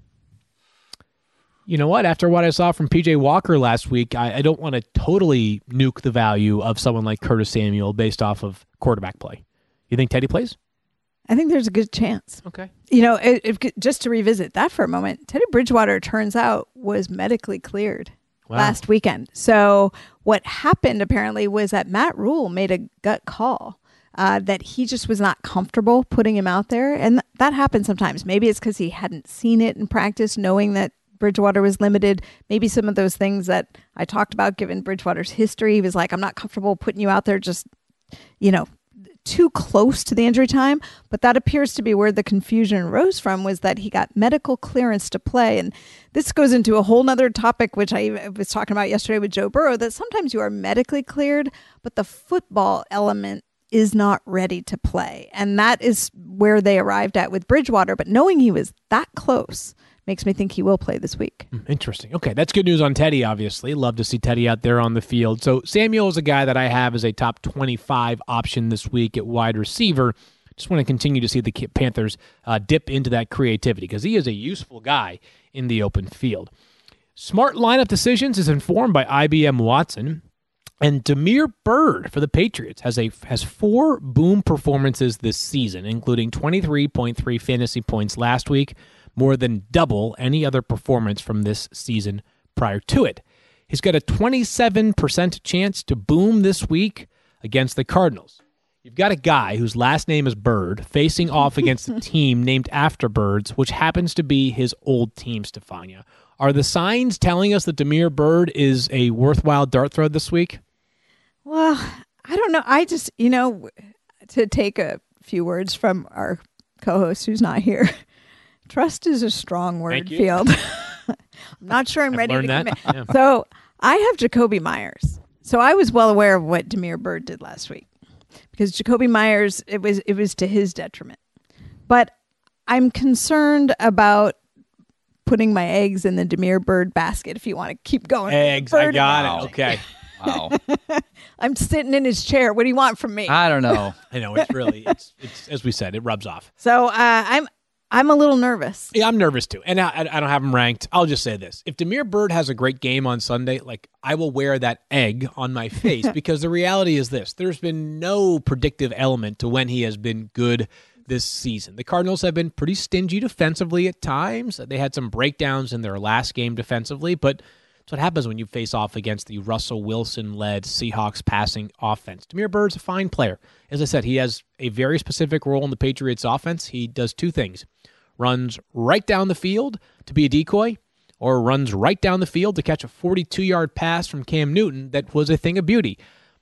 You know what? After what I saw from P J Walker last week, I, I don't want to totally nuke the value of someone like Curtis Samuel based off of quarterback play. You think Teddy plays? I think there's a good chance. Okay. You know, if, if, just to revisit that for a moment, Teddy Bridgewater, turns out, was medically cleared Wow. last weekend. So what happened apparently was that Matt Rule made a gut call uh, that he just was not comfortable putting him out there. And th- that happens sometimes. Maybe it's because he hadn't seen it in practice, knowing that Bridgewater was limited. Maybe some of those things that I talked about, given Bridgewater's history, he was like, I'm not comfortable putting you out there just, you know, too close to the injury time. But that appears to be where the confusion arose from, was that he got medical clearance to play. And this goes into a whole nother topic, which I was talking about yesterday with Joe Burrow, that sometimes you are medically cleared, but the football element is not ready to play. And that is where they arrived at with Bridgewater. But knowing he was that close makes me think he will play this week. Interesting. Okay, that's good news on Teddy, obviously. Love to see Teddy out there on the field. So Samuel is a guy that I have as a top twenty-five option this week at wide receiver. Just want to continue to see the Panthers uh, dip into that creativity because he is a useful guy in the open field. Smart lineup decisions is informed by I B M Watson. And Damiere Byrd for the Patriots has a has four boom performances this season, including twenty-three point three fantasy points last week, more than double any other performance from this season prior to it. He's got a twenty-seven percent chance to boom this week against the Cardinals. You've got a guy whose last name is Bird facing off against a team named after birds, which happens to be his old team, Stefania. Are the signs telling us that Damiere Byrd is a worthwhile dart throw this week? Well, I don't know. I just, you know, to take a few words from our co-host who's not here, trust is a strong word, Field. I'm not sure I'm I've ready to learned that. commit. Yeah. So I have Jacoby Myers. So I was well aware of what Damiere Byrd did last week because Jacoby Myers, it was it was to his detriment. But I'm concerned about putting my eggs in the Damiere Byrd basket if you want to keep going. Eggs, I Bird got analogy. it. Okay. Wow. I'm sitting in his chair. What do you want from me? I don't know. I know, it's really, it's, it's as we said, it rubs off. So uh, I'm I'm a little nervous. Yeah, I'm nervous too. And I, I don't have him ranked. I'll just say this. If Damiere Byrd has a great game on Sunday, like I will wear that egg on my face because the reality is this. There's been no predictive element to when he has been good this season. The Cardinals have been pretty stingy defensively at times. They had some breakdowns in their last game defensively, but that's what happens when you face off against the Russell Wilson-led Seahawks passing offense. Damiere Byrd's a fine player. As I said, he has a very specific role in the Patriots offense. He does two things. Runs right down the field to be a decoy, or runs right down the field to catch a forty-two-yard pass from Cam Newton that was a thing of beauty.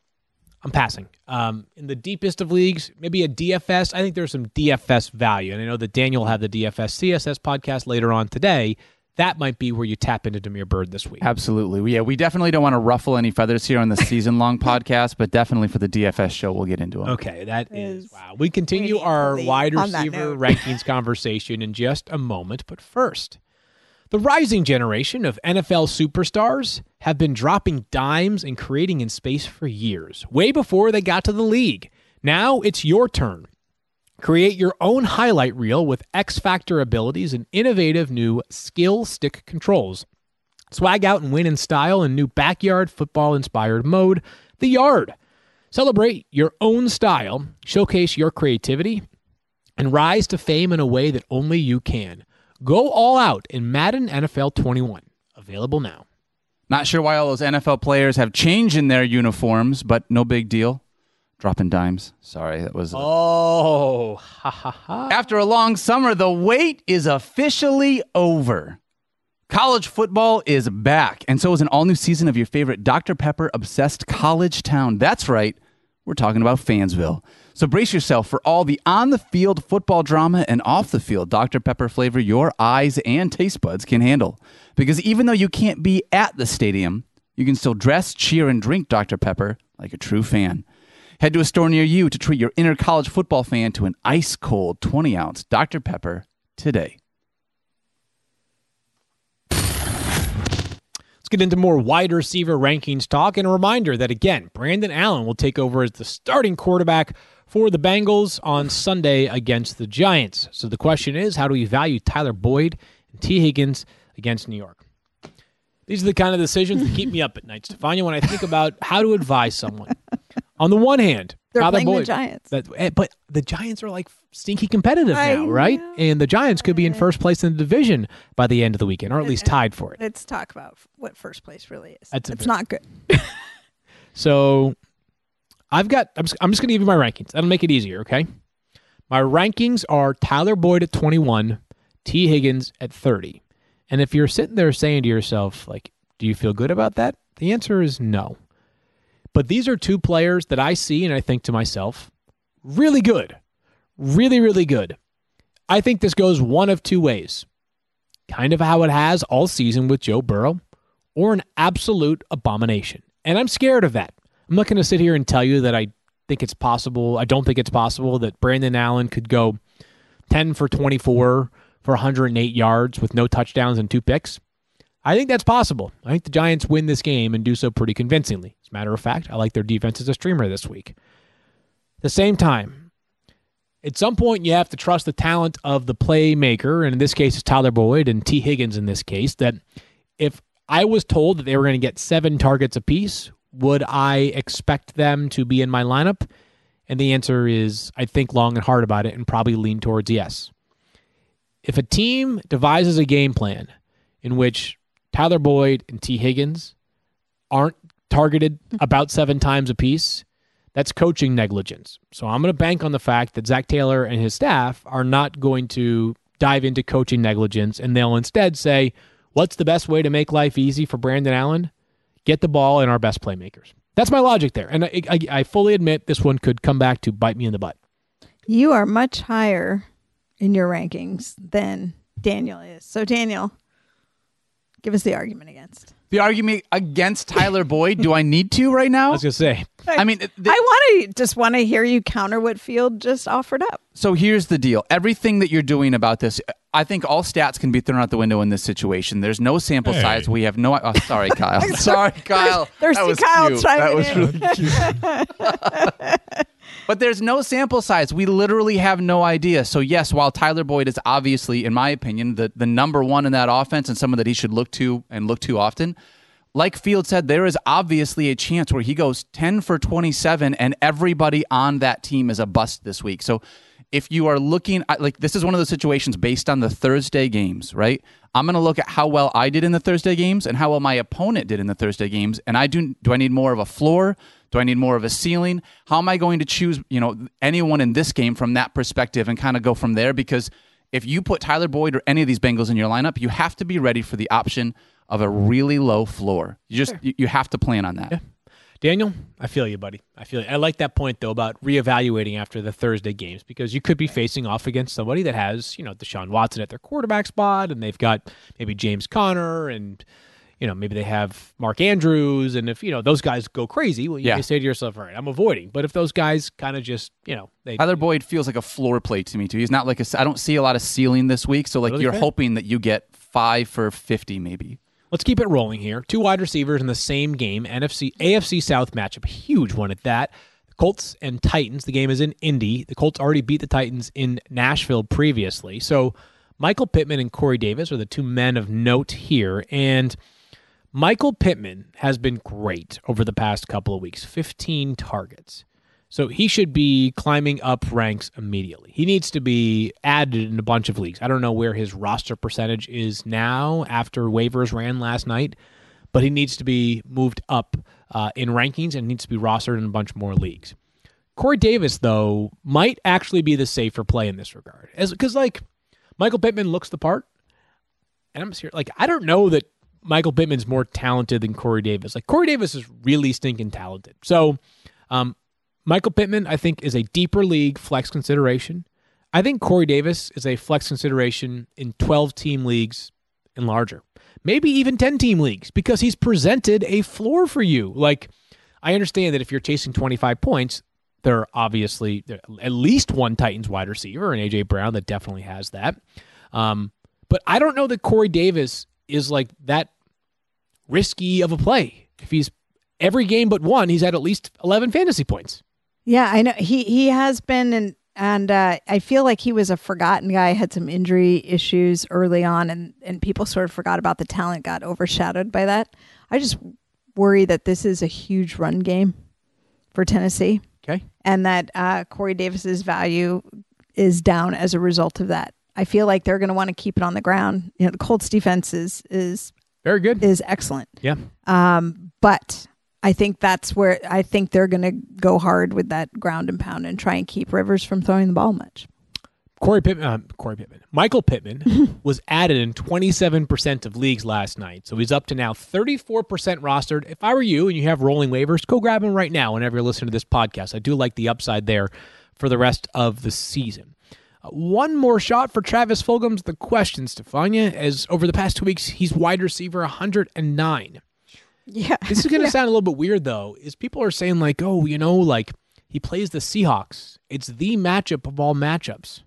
I'm passing. Um, in the deepest of leagues, maybe a D F S. I think there's some D F S value. And I know that Daniel will have the D F S C S S podcast later on today. That might be where you tap into Damiere Byrd this week. Absolutely. Yeah, we definitely don't want to ruffle any feathers here on the season-long podcast, but definitely for the D F S show, we'll get into them. Okay, that Is is, wow. We continue we need to our leave wide on that receiver note. rankings conversation in just a moment, but first, the rising generation of N F L superstars have been dropping dimes and creating in space for years, way before they got to the league. Now it's your turn. Create your own highlight reel with X-Factor abilities and innovative new skill stick controls. Swag out and win in style in new backyard football-inspired mode, The Yard. Celebrate your own style, showcase your creativity, and rise to fame in a way that only you can. Go all out in Madden N F L twenty-one. Available now. Not sure why all those N F L players have change in their uniforms, but no big deal. Dropping dimes. Sorry, that was... A- Oh, ha ha ha. After a long summer, the wait is officially over. College football is back, and so is an all-new season of your favorite Doctor Pepper-obsessed college town. That's right, we're talking about Fansville. So brace yourself for all the on-the-field football drama and off-the-field Doctor Pepper flavor your eyes and taste buds can handle. Because even though you can't be at the stadium, you can still dress, cheer, and drink Doctor Pepper like a true fan. Head to a store near you to treat your inner college football fan to an ice-cold twenty-ounce Doctor Pepper today. Let's get into more wide receiver rankings talk. And a reminder that, again, Brandon Allen will take over as the starting quarterback for the Bengals on Sunday against the Giants. So the question is, how do we value Tyler Boyd and T. Higgins against New York? These are the kind of decisions that keep me up at night, Stefania, when I think about how to advise someone. On the one hand, They're Tyler playing Boyd, the Giants. That, but the Giants are like stinky competitive I now, right? know. And the Giants could be in first place in the division by the end of the weekend, or at least tied for it. Let's talk about what first place really is. That's a it's bit- not good. So I've got, I'm just, I'm just going to give you my rankings. That'll make it easier, okay? My rankings are Tyler Boyd at twenty-one, T. Higgins at thirty. And if you're sitting there saying to yourself, like, do you feel good about that? The answer is no. But these are two players that I see and I think to myself, really good. Really, really good. I think this goes one of two ways. Kind of how it has all season with Joe Burrow, or an absolute abomination. And I'm scared of that. I'm not going to sit here and tell you that I think it's possible. I don't think it's possible that Brandon Allen could go ten for twenty-four for one hundred eight yards with no touchdowns and two picks. I think that's possible. I think the Giants win this game and do so pretty convincingly. As a matter of fact, I like their defense as a streamer this week. At the same time, at some point you have to trust the talent of the playmaker, and in this case it's Tyler Boyd and T. Higgins in this case, that if I was told that they were going to get seven targets apiece, would I expect them to be in my lineup? And the answer is, I think long and hard about it and probably lean towards yes. If a team devises a game plan in which Tyler Boyd and T. Higgins aren't targeted about seven times apiece, that's coaching negligence. So I'm going to bank on the fact that Zach Taylor and his staff are not going to dive into coaching negligence, and they'll instead say, what's the best way to make life easy for Brandon Allen? Get the ball in our best playmakers. That's my logic there. And I, I, I fully admit this one could come back to bite me in the butt. You are much higher in your rankings than Daniel is. So, Daniel, give us the argument against. The argument against Tyler Boyd, do I need to right now? I was going to say, I mean, th- I want to just want to hear you counter what Field just offered up. So here's the deal. Everything that you're doing about this, I think all stats can be thrown out the window in this situation. There's no sample Hey. size. We have no... Oh, sorry, Kyle. sorry, Kyle. Thirsty That was Kyle cute. chiming That was in. really cute. But there's no sample size. We literally have no idea. So yes, while Tyler Boyd is obviously, in my opinion, the, the number one in that offense and someone that he should look to and look to often, like Field said, there is obviously a chance where he goes ten for twenty-seven and everybody on that team is a bust this week. So if you are looking at, like, this is one of those situations based on the Thursday games, right? I'm going to look at how well I did in the Thursday games and how well my opponent did in the Thursday games. And I do, do I need more of a floor? Do I need more of a ceiling? How am I going to choose, you know, anyone in this game from that perspective and kind of go from there? Because if you put Tyler Boyd or any of these Bengals in your lineup, you have to be ready for the option of a really low floor. You just, you, you have to plan on that. Yeah. Daniel, I feel you, buddy. I feel you. I like that point, though, about reevaluating after the Thursday games, because you could be facing off against somebody that has, you know, Deshaun Watson at their quarterback spot, and they've got maybe James Conner, and, you know, maybe they have Mark Andrews, and if, you know, those guys go crazy, well, you Yeah. may say to yourself, all right, I'm avoiding. But if those guys kind of just, you know, they... Tyler Boyd feels like a floor play to me, too. He's not like a, I don't see a lot of ceiling this week, so like Really you're fair. hoping that you get five for fifty maybe. Let's keep it rolling here. Two wide receivers in the same game, N F C, A F C South matchup, a huge one at that. The Colts and Titans. The game is in Indy. The Colts already beat the Titans in Nashville previously. So Michael Pittman and Corey Davis are the two men of note here. And Michael Pittman has been great over the past couple of weeks, fifteen targets. So he should be climbing up ranks immediately. He needs to be added in a bunch of leagues. I don't know where his roster percentage is now after waivers ran last night, but he needs to be moved up uh, in rankings and needs to be rostered in a bunch more leagues. Corey Davis, though, might actually be the safer play in this regard. Because, like, Michael Pittman looks the part, and I'm serious. Like, I don't know that Michael Pittman's more talented than Corey Davis. Like, Corey Davis is really stinking talented. So, um, Michael Pittman, I think, is a deeper league flex consideration. I think Corey Davis is a flex consideration in twelve-team leagues and larger. Maybe even ten-team leagues, because he's presented a floor for you. Like, I understand that if you're chasing twenty-five points, there are obviously there are at least one Titans wide receiver, and A J Brown that definitely has that. Um, but I don't know that Corey Davis is like that risky of a play. If he's every game but one, he's had at least eleven fantasy points. Yeah, I know he he has been, and and uh, I feel like he was a forgotten guy. Had some injury issues early on, and and people sort of forgot about the talent, got overshadowed by that. I just worry that this is a huge run game for Tennessee. Okay, and that uh, Corey Davis's value is down as a result of that. I feel like they're going to want to keep it on the ground. You know, the Colts defense is is very good, is excellent. Yeah, um, but. I think that's where I think they're going to go hard with that ground and pound and try and keep Rivers from throwing the ball much. Corey Pittman, uh, Corey Pittman, Michael Pittman was added in twenty-seven percent of leagues last night, so he's up to now thirty-four percent rostered. If I were you and you have rolling waivers, go grab him right now. Whenever you're listening to this podcast, I do like the upside there for the rest of the season. Uh, one more shot for Travis Fulgham's the question, Stefania, as over the past two weeks he's wide receiver one hundred nine. Yeah. This is going to yeah. sound a little bit weird, though, is people are saying, like, oh, you know, like, he plays the Seahawks. It's the matchup of all matchups.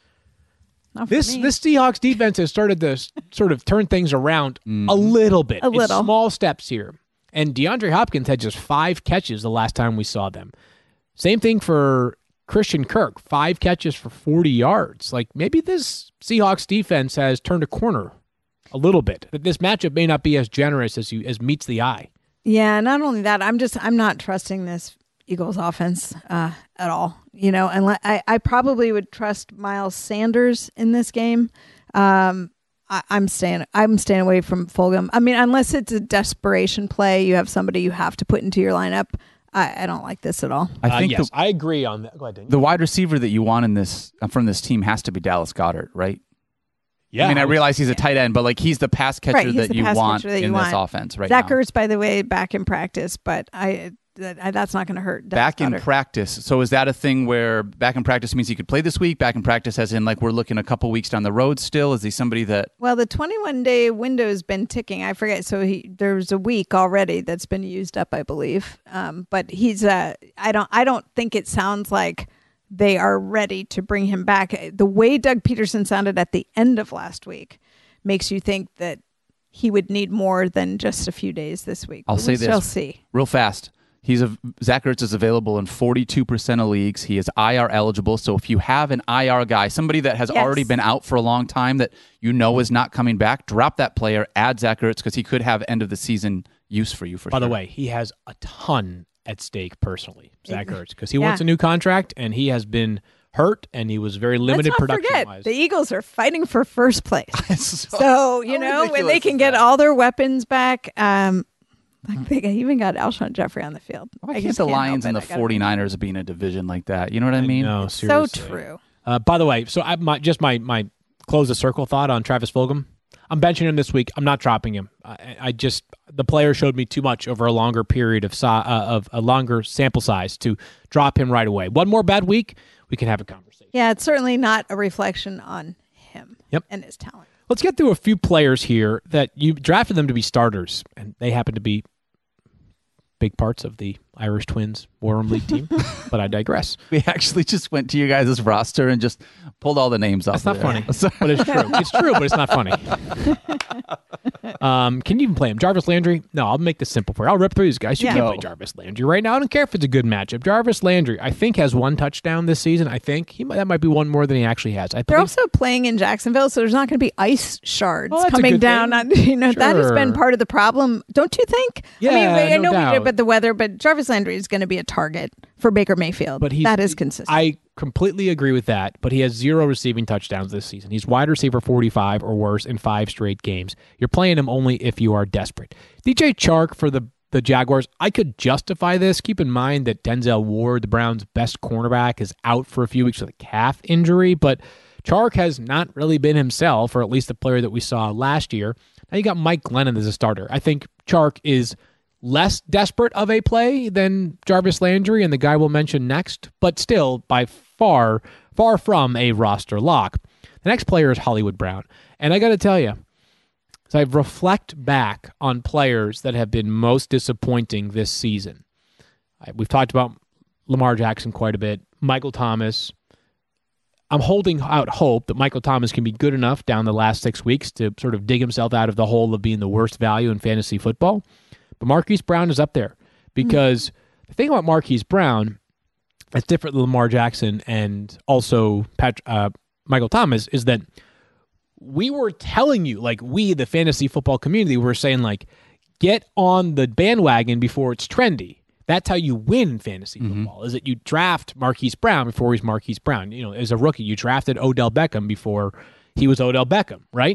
Not for This me. this Seahawks defense has started to s- sort of turn things around mm. a little bit. A It's little. small steps here. And DeAndre Hopkins had just five catches the last time we saw them. Same thing for Christian Kirk, five catches for forty yards. Like, maybe this Seahawks defense has turned a corner a little bit. That this matchup may not be as generous as you as meets the eye. Yeah, not only that, I'm just I'm not trusting this Eagles offense uh, at all. You know, and I I probably would trust Miles Sanders in this game. Um, I, I'm staying I'm staying away from Fulgham. I mean, unless it's a desperation play, you have somebody you have to put into your lineup. I, I don't like this at all. I think uh, yes, the, I agree on that. Go ahead, Daniel. The wide receiver that you want in this from this team has to be Dallas Goedert, right? Yeah, I mean, I realize he's a tight end, but like he's the pass catcher Right, he's that the you pass want catcher that you in this want. offense right Zach now. Ertz, by the way, back in practice, but I that, that's not going to hurt. Back in Goddard. practice. So is that a thing where back in practice means he could play this week? Back in practice as in like we're looking a couple weeks down the road still? Is he somebody that... Well, the twenty-one day window has been ticking. I forget. So he there's a week already that's been used up, I believe. Um, but he's uh, I don't I don't think it sounds like they are ready to bring him back. The way Doug Peterson sounded at the end of last week makes you think that he would need more than just a few days this week. I'll But say we this shall see. real fast. He's a Zach Ertz is available in forty-two percent of leagues. He is I R eligible. So if you have an I R guy, somebody that has Yes. already been out for a long time that you know is not coming back, drop that player, add Zach Ertz because he could have end of the season use for you for By sure. the way, he has a ton at stake personally, Zach Ertz, because he Yeah. wants a new contract and he has been hurt and he was very limited Let's not production forget, wise. the Eagles are fighting for first place. so, So, you how know, when ridiculous they can is get that? all their weapons back, um, like they even got Alshon Jeffrey on the field. Why I can't just the can't help Lions it. and I the gotta- 49ers being a division like that? You know what I mean? No, So seriously. true. Uh, by the way, so I, my, just my my close the circle thought on Travis Fulgham. I'm benching him this week. I'm not dropping him. I, I just the player showed me too much over a longer period of si- uh, of a longer sample size to drop him right away. One more bad week, we can have a conversation. Yeah, it's certainly not a reflection on him Yep. and his talent. Let's get through a few players here that you drafted them to be starters, and they happen to be big parts of the Irish Twins War Room League team. But I digress. We actually just went to you guys' roster and just pulled all the names off. That's not there. funny, So- but it's true. It's true, but it's not funny. Um, can you even play him? Jarvis Landry? No, I'll make this simple for you. I'll rip through these guys. You Yeah. can't No. play Jarvis Landry right now. I don't care if it's a good matchup. Jarvis Landry, I think, has one touchdown this season. I think he might, that might be one more than he actually has. I They're think, also playing in Jacksonville, so there's not going to be ice shards Well, that's a coming good down. thing. On, you know, that has been Sure. part of the problem, don't you think? Yeah, I mean, I no know we doubt. did about the weather, but Jarvis Landry is going to be a target for Baker Mayfield. but he's, that is consistent. I completely agree with that, but he has zero receiving touchdowns this season. He's wide receiver forty-five or worse in five straight games. You're playing him only if you are desperate. D J Chark for the, the Jaguars, I could justify this. Keep in mind that Denzel Ward, the Browns' best cornerback, is out for a few weeks with a calf injury, but Chark has not really been himself, or at least the player that we saw last year. Now you got Mike Glennon as a starter. I think Chark is less desperate of a play than Jarvis Landry and the guy we'll mention next, but still by far, far from a roster lock. The next player is Hollywood Brown. And I got to tell you, as I reflect back on players that have been most disappointing this season, I, we've talked about Lamar Jackson quite a bit, Michael Thomas. I'm holding out hope that Michael Thomas can be good enough down the last six weeks to sort of dig himself out of the hole of being the worst value in fantasy football. But Marquise Brown is up there because mm-hmm. the thing about Marquise Brown that's different than Lamar Jackson and also Pat, uh, Michael Thomas is that we were telling you, like we, the fantasy football community, were saying like, get on the bandwagon before it's trendy. That's how you win in fantasy mm-hmm. football, is that you draft Marquise Brown before he's Marquise Brown. You know, as a rookie, you drafted Odell Beckham before he was Odell Beckham, right?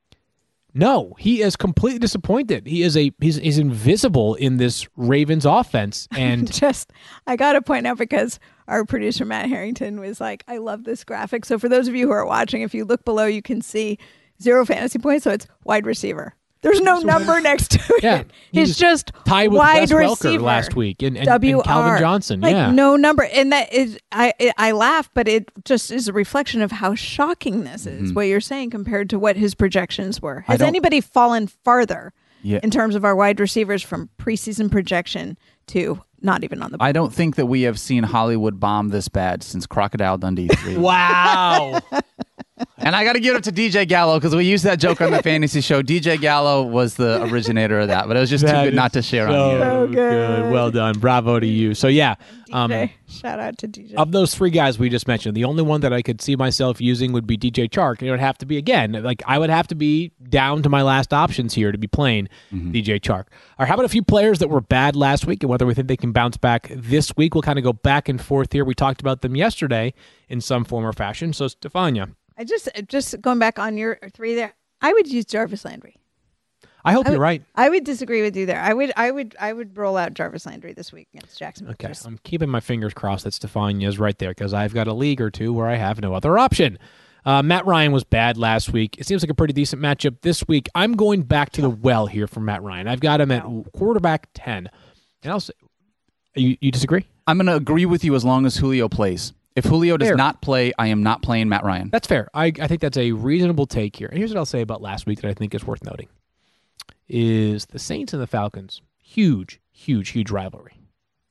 No, he is completely disappointed. He is a he's, he's invisible in this Ravens offense. And just, I got to point out because our producer, Matt Harrington, was like, I love this graphic. So for those of you who are watching, if you look below, you can see zero fantasy points. So it's wide receiver. There's no number next to it. Yeah, he's just tied with wide Wes Welker receiver last week and, and, W R. and Calvin Johnson. Like yeah, no number, and that is I it, I laugh, but it just is a reflection of how shocking this is. Mm-hmm. What you're saying compared to what his projections were. Has anybody fallen farther yeah. in terms of our wide receivers from preseason projection to not even on the board? I don't think that we have seen Hollywood bomb this bad since Crocodile Dundee three. Wow. And I got to give it up to D J Gallo because we used that joke on the fantasy show. D J Gallo was the originator of that, but it was just that too good not to share so on here. So good. good. Well done. Bravo to you. So, yeah. D J. Um, Shout out to D J. Of those three guys we just mentioned, the only one that I could see myself using would be D J Chark. And it would have to be, again, like I would have to be down to my last options here to be playing mm-hmm. D J Chark. All right, how about a few players that were bad last week and whether we think they can bounce back this week? We'll kind of go back and forth here. We talked about them yesterday in some form or fashion. So, Stefania. I just just going back on your three there, I would use Jarvis Landry. I hope I you're would, right. I would disagree with you there. I would I would I would roll out Jarvis Landry this week against Jacksonville. Okay, I'm keeping my fingers crossed that Stefania is right there because I've got a league or two where I have no other option. Uh, Matt Ryan was bad last week. It seems like a pretty decent matchup this week. I'm going back to the well here for Matt Ryan. I've got him at quarterback ten. And I'll say, you, you disagree? I'm going to agree with you as long as Julio plays. If Julio does fair. not play, I am not playing Matt Ryan. That's fair. I, I think that's a reasonable take here. And here's what I'll say about last week that I think is worth noting. Is the Saints and the Falcons, huge, huge, huge rivalry.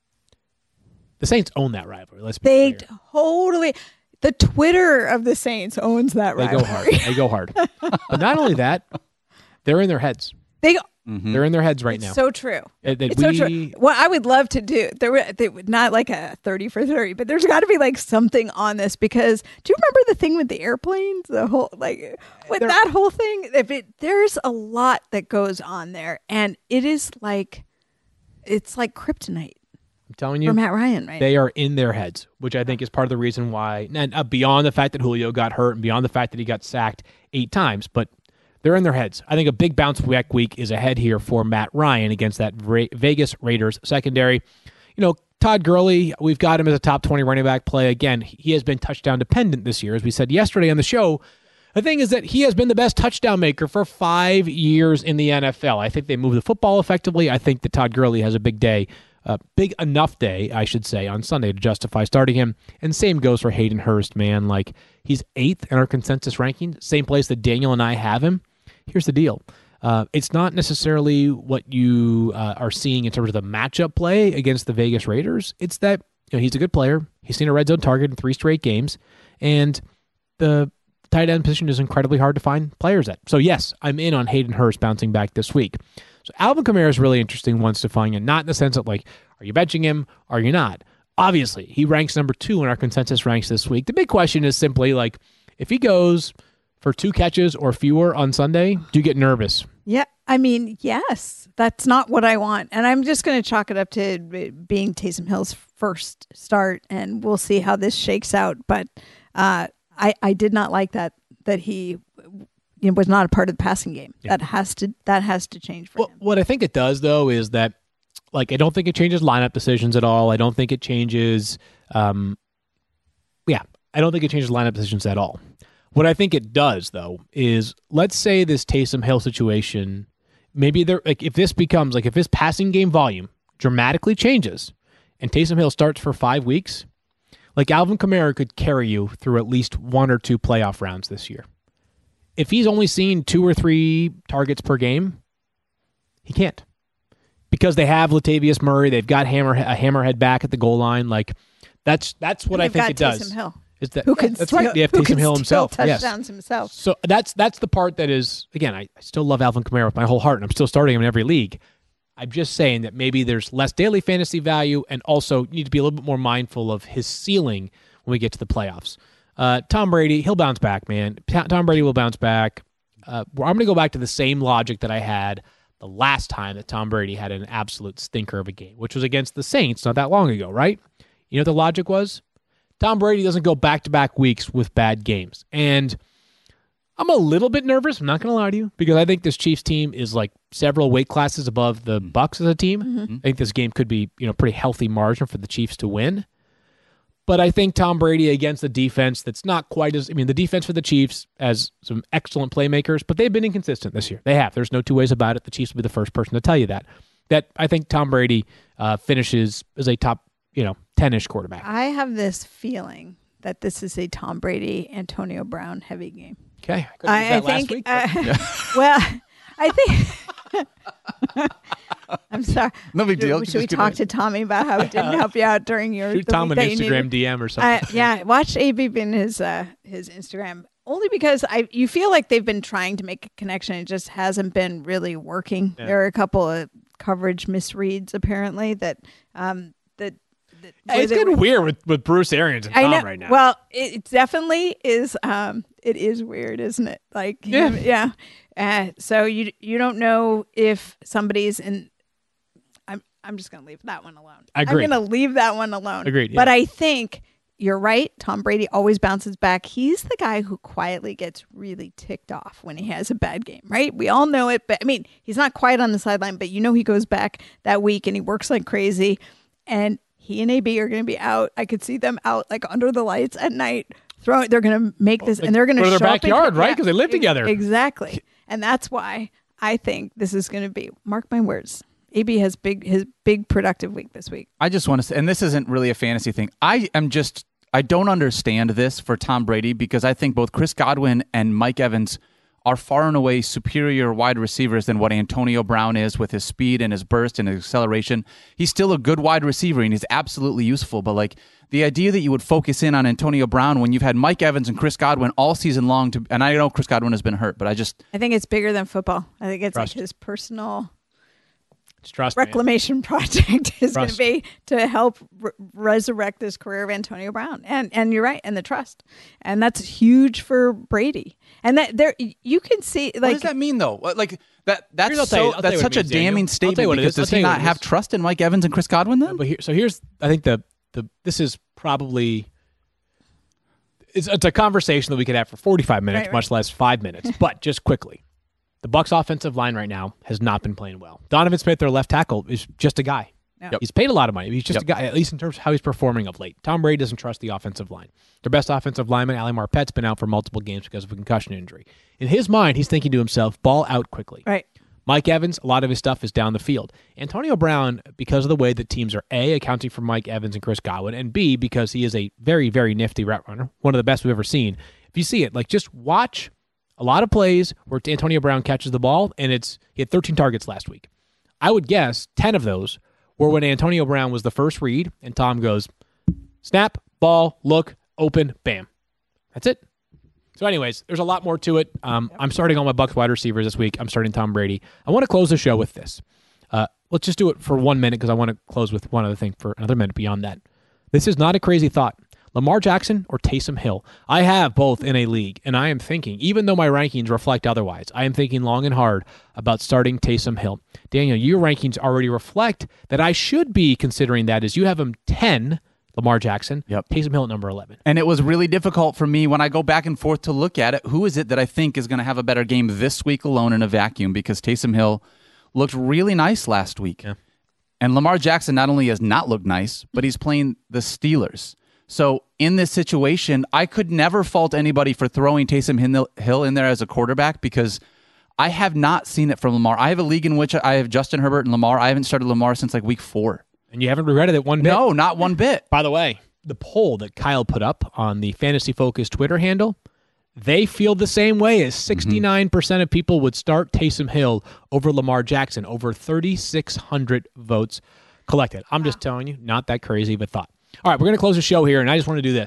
The Saints own that rivalry. Let's be they clear. totally. The Twitter of the Saints owns that they rivalry. They go hard. They go hard. But not only that, they're in their heads. They go. Mm-hmm. They're in their heads right it's now. So true. Uh, it's we, so true. What I would love to do, there were they would not like a thirty for thirty, but there's got to be like something on this because do you remember the thing with the airplanes? The whole like with there, that whole thing. If it there's a lot that goes on there, and it is like it's like kryptonite. I'm telling you, for Matt Ryan, right? They are in their heads, which I think is part of the reason why. And uh, beyond the fact that Julio got hurt, and beyond the fact that he got sacked eight times, but. They're in their heads. I think a big bounce back week is ahead here for Matt Ryan against that Ra- Vegas Raiders secondary. You know, Todd Gurley, we've got him as a top twenty running back play. Again, he has been touchdown dependent this year. As we said yesterday on the show, the thing is that he has been the best touchdown maker for five years in the N F L. I think they move the football effectively. I think that Todd Gurley has a big day, a big enough day, I should say, on Sunday to justify starting him. And same goes for Hayden Hurst, man. Like, he's eighth in our consensus ranking, same place that Daniel and I have him. Here's the deal. Uh, it's not necessarily what you uh, are seeing in terms of the matchup play against the Vegas Raiders. It's that you know, he's a good player. He's seen a red zone target in three straight games, and the tight end position is incredibly hard to find players at. So, yes, I'm in on Hayden Hurst bouncing back this week. So, Alvin Kamara is really interesting once to find, and not in the sense of, like, are you benching him? Are you not? Obviously, he ranks number two in our consensus ranks this week. The big question is simply, like, if he goes for two catches or fewer on Sunday, do you get nervous? Yeah, I mean, yes. That's not what I want. And I'm just going to chalk it up to being Taysom Hill's first start, and we'll see how this shakes out. But uh, I, I did not like that, that he you know, was not a part of the passing game. Yeah. That has to that has to change for well, him. What I think it does, though, is that, like, I don't think it changes lineup decisions at all. I don't think it changes, um, yeah, I don't think it changes lineup decisions at all. What I think it does, though, is let's say this Taysom Hill situation, maybe there, like if this becomes, like if this passing game volume dramatically changes and Taysom Hill starts for five weeks, like Alvin Kamara could carry you through at least one or two playoff rounds this year. If he's only seen two or three targets per game, he can't. Because they have Latavius Murray, they've got hammer a hammerhead back at the goal line. Like that's that's what I think it does. Taysom Hill. Is that Who yeah, can that's steal, right? They have who Taysom can Hill steal himself. Yes. touchdowns himself. So that's that's the part that is, again, I, I still love Alvin Kamara with my whole heart, and I'm still starting him in every league. I'm just saying that maybe there's less daily fantasy value, and also you need to be a little bit more mindful of his ceiling when we get to the playoffs. Uh, Tom Brady, he'll bounce back, man. Tom Brady will bounce back. Uh, I'm going to go back to the same logic that I had the last time that Tom Brady had an absolute stinker of a game, which was against the Saints not that long ago, right? You know what the logic was? Tom Brady doesn't go back-to-back weeks with bad games. And I'm a little bit nervous, I'm not going to lie to you, because I think this Chiefs team is like several weight classes above the Bucs as a team. Mm-hmm. I think this game could be, you know, pretty healthy margin for the Chiefs to win. But I think Tom Brady against the defense that's not quite as, I mean, the defense for the Chiefs has some excellent playmakers, but they've been inconsistent this year. They have. There's no two ways about it. The Chiefs will be the first person to tell you that. That I think Tom Brady uh, finishes as a top, you know, ten-ish quarterback. I have this feeling that this is a Tom Brady, Antonio Brown heavy game. Okay. I, I, I that last think, week, uh, well, I think, I'm sorry. No big deal. Should, should we Just talk gonna- to Tommy about how it didn't help you out during your Shoot the Tom week an that you Instagram needed- D M or something. Uh, yeah, watch A B in his uh, his Instagram. Only because I you feel like they've been trying to make a connection. It just hasn't been really working. Yeah. There are a couple of coverage misreads apparently that um that. that Hey, it's where they getting were- weird with, with Bruce Arians and I Tom know. right now. Well, it definitely is. Um, it is weird, isn't it? Like, Yeah. yeah. Uh, so you you don't know if somebody's in. I'm I'm just gonna leave that one alone. Agreed. I'm gonna leave that one alone. Agreed, But yeah. I think you're right. Tom Brady always bounces back. He's the guy who quietly gets really ticked off when he has a bad game, right? We all know it, but I mean, he's not quiet on the sideline, but you know he goes back that week and he works like crazy, and he and A B are going to be out. I could see them out like under the lights at night. Throwing, they're going to make this, and they're going to go to show their up and- backyard, right? yeah, 'Cause they live ex- together. Exactly, and that's why I think this is going to be. Mark my words. A B has big his big productive week this week. I just want to say, and this isn't really a fantasy thing. I am just, I don't understand this for Tom Brady because I think both Chris Godwin and Mike Evans are far and away superior wide receivers than what Antonio Brown is with his speed and his burst and his acceleration. He's still a good wide receiver and he's absolutely useful. But like the idea that you would focus in on Antonio Brown when you've had Mike Evans and Chris Godwin all season long, to, and I know Chris Godwin has been hurt, but I just, I think it's bigger than football. I think it's Trust. like his personal It's trust, man. reclamation project is going to Trust. be to help re- resurrect this career of Antonio Brown. And and you're right, and the trust, and that's huge for Brady. And that there, you can see what like does that mean though? What- Like that, that's Here's- I'll tell you- so, I'll tell you that's what it such a means, Daniel. damning I'll tell you statement what it because is. I'll does tell he you what not it have is. trust in Mike Evans and Chris Godwin then? But here, so here's, I think the the this is probably it's, it's a conversation that we could have for forty-five minutes, Right, right. much less five minutes. But just quickly, the Bucs offensive line right now has not been playing well. Donovan Smith, their left tackle, is just a guy. Yeah. Yep. He's paid a lot of money. He's just Yep. a guy, at least in terms of how he's performing of late. Tom Brady doesn't trust the offensive line. Their best offensive lineman, Ali Marpet's been out for multiple games because of a concussion injury. In his mind, he's thinking to himself, ball out quickly. right. Mike Evans, a lot of his stuff is down the field. Antonio Brown, because of the way that teams are A, accounting for Mike Evans and Chris Godwin, and B, because he is a very, very nifty route runner, one of the best we've ever seen. If you see it, like just watch a lot of plays where Antonio Brown catches the ball, and it's he had thirteen targets last week. I would guess ten of those were when Antonio Brown was the first read, and Tom goes, snap, ball, look, open, bam. That's it. So anyways, there's a lot more to it. Um, I'm starting all my Bucs wide receivers this week. I'm starting Tom Brady. I want to close the show with this. Uh, let's just do it for one minute because I want to close with one other thing for another minute beyond that. This is not a crazy thought. Lamar Jackson or Taysom Hill. I have both in a league, and I am thinking, even though my rankings reflect otherwise, I am thinking long and hard about starting Taysom Hill. Daniel, your rankings already reflect that I should be considering that as you have him ten, Lamar Jackson, Yep. Taysom Hill at number eleven. And it was really difficult for me when I go back and forth to look at it. Who is it that I think is going to have a better game this week alone in a vacuum? Because Taysom Hill looked really nice last week. Yeah. And Lamar Jackson not only has not looked nice, but he's playing the Steelers. So in this situation, I could never fault anybody for throwing Taysom Hin- Hill in there as a quarterback because I have not seen it from Lamar. I have a league in which I have Justin Herbert and Lamar. I haven't started Lamar since like week four. And you haven't regretted it one bit. No, not one bit. By the way, the poll that Kyle put up on the Fantasy Focus Twitter handle, they feel the same way as sixty-nine percent of people would start Taysom Hill over Lamar Jackson, over thirty-six hundred votes collected. I'm just telling you, not that crazy of a thought. All right, we're going to close the show here, and I just want to do this.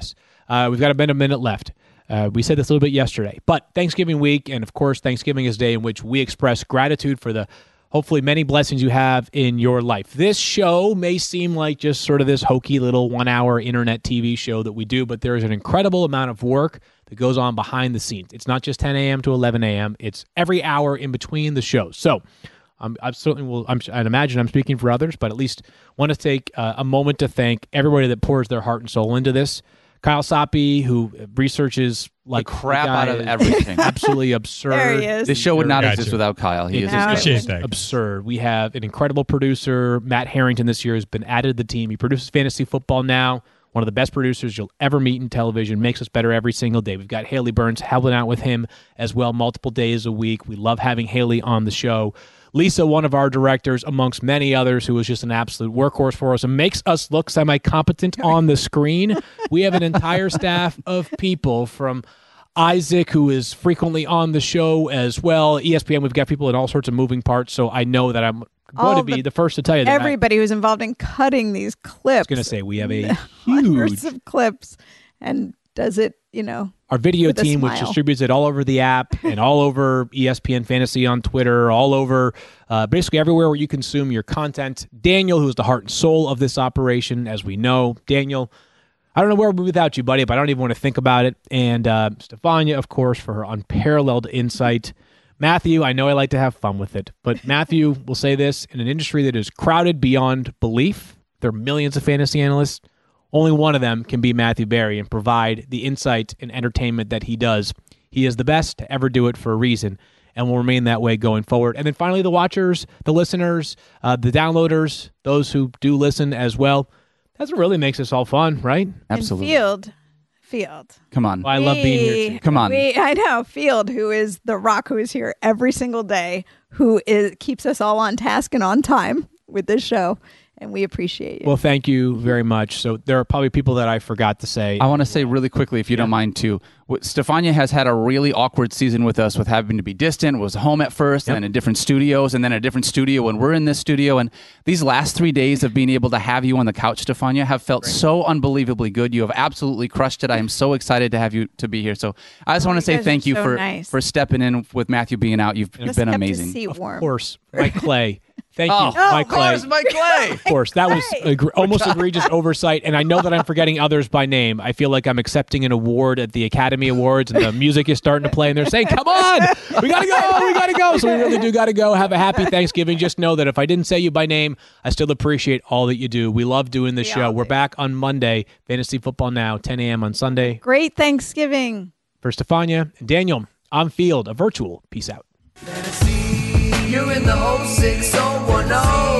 Uh, we've got about a minute left. Uh, we said this a little bit yesterday, but Thanksgiving week, and of course, Thanksgiving is a day in which we express gratitude for the hopefully many blessings you have in your life. This show may seem like just sort of this hokey little one-hour internet T V show that we do, but there is an incredible amount of work that goes on behind the scenes. It's not just ten a.m. to eleven a.m. It's every hour in between the shows. So um, I certainly will, I'm, I'd imagine I'm speaking for others, but at least want to take uh, a moment to thank everybody that pours their heart and soul into this. Kyle Soppe, who researches like the crap out of everything. Absolutely absurd. There he is. This show would not Gotcha. exist without Kyle. He It is No, just it Appreciate that. absurd. We have an incredible producer. Matt Harrington this year has been added to the team. He produces Fantasy Football Now, one of the best producers you'll ever meet in television, makes us better every single day. We've got Haley Burns helping out with him as well multiple days a week. We love having Haley on the show. Lisa, one of our directors, amongst many others, who is just an absolute workhorse for us and makes us look semi-competent on the screen. We have an entire staff of people, from Isaac, who is frequently on the show as well. E S P N, we've got people in all sorts of moving parts, so I know that I'm going All to be the- the first to tell you that. I- Everybody who's involved in cutting these clips. I was going to say, we have a hundreds huge... of clips and does it, you know, Our video with a team, which smile. distributes it all over the app and all over E S P N Fantasy on Twitter, all over uh, basically everywhere where you consume your content. Daniel, who is the heart and soul of this operation, as we know. Daniel, I don't know where we'd be without you, buddy, but I don't even want to think about it. And uh, Stefania, of course, for her unparalleled insight. Matthew, I know I like to have fun with it, but Matthew will say this: in an industry that is crowded beyond belief, there are millions of fantasy analysts. Only one of them can be Matthew Berry and provide the insight and entertainment that he does. He is the best to ever do it for a reason, and will remain that way going forward. And then finally, the watchers, the listeners, uh, the downloaders, those who do listen as well. That's what really makes us all fun, right? absolutely. And Field, Field. Come on. I love being here, too. We- Come on. we- I know Field, who is the rock, who is here every single day, who is keeps us all on task and on time with this show, and we appreciate you. Well, thank you very much. So there are probably people that I forgot to say. I want to say really quickly, if you don't mind, too. what- Stefania has had a really awkward season with us, with having to be distant. Was home at first, Yep. and then in different studios, and then a different studio when we're in this studio. And these last three days of being able to have you on the couch, Stefania, have felt so unbelievably good. You have absolutely crushed it. I am so excited to have you to be here. So I just want to you say guys thank are you so for nice. for stepping in with Matthew being out. You've, you've Just been kept amazing. his seat Of warm. course, Mike Clay. Thank Oh, you, Mike of Clay. course, Mike Clay. Of course, that was egr- almost egregious oversight, and I know that I'm forgetting others by name. I feel like I'm accepting an award at the Academy Awards, and the music is starting to play, and they're saying, "Come on, we gotta go, we gotta go." So we really do gotta go. Have a happy Thanksgiving. Just know that if I didn't say you by name, I still appreciate all that you do. We love doing this We show. all We're do. back on Monday, Fantasy Football Now, ten a.m. on Sunday. Great Thanksgiving. For Stefania and Daniel, I'm Field, a virtual. Peace out. Fantasy, you're in the oh six oh one oh.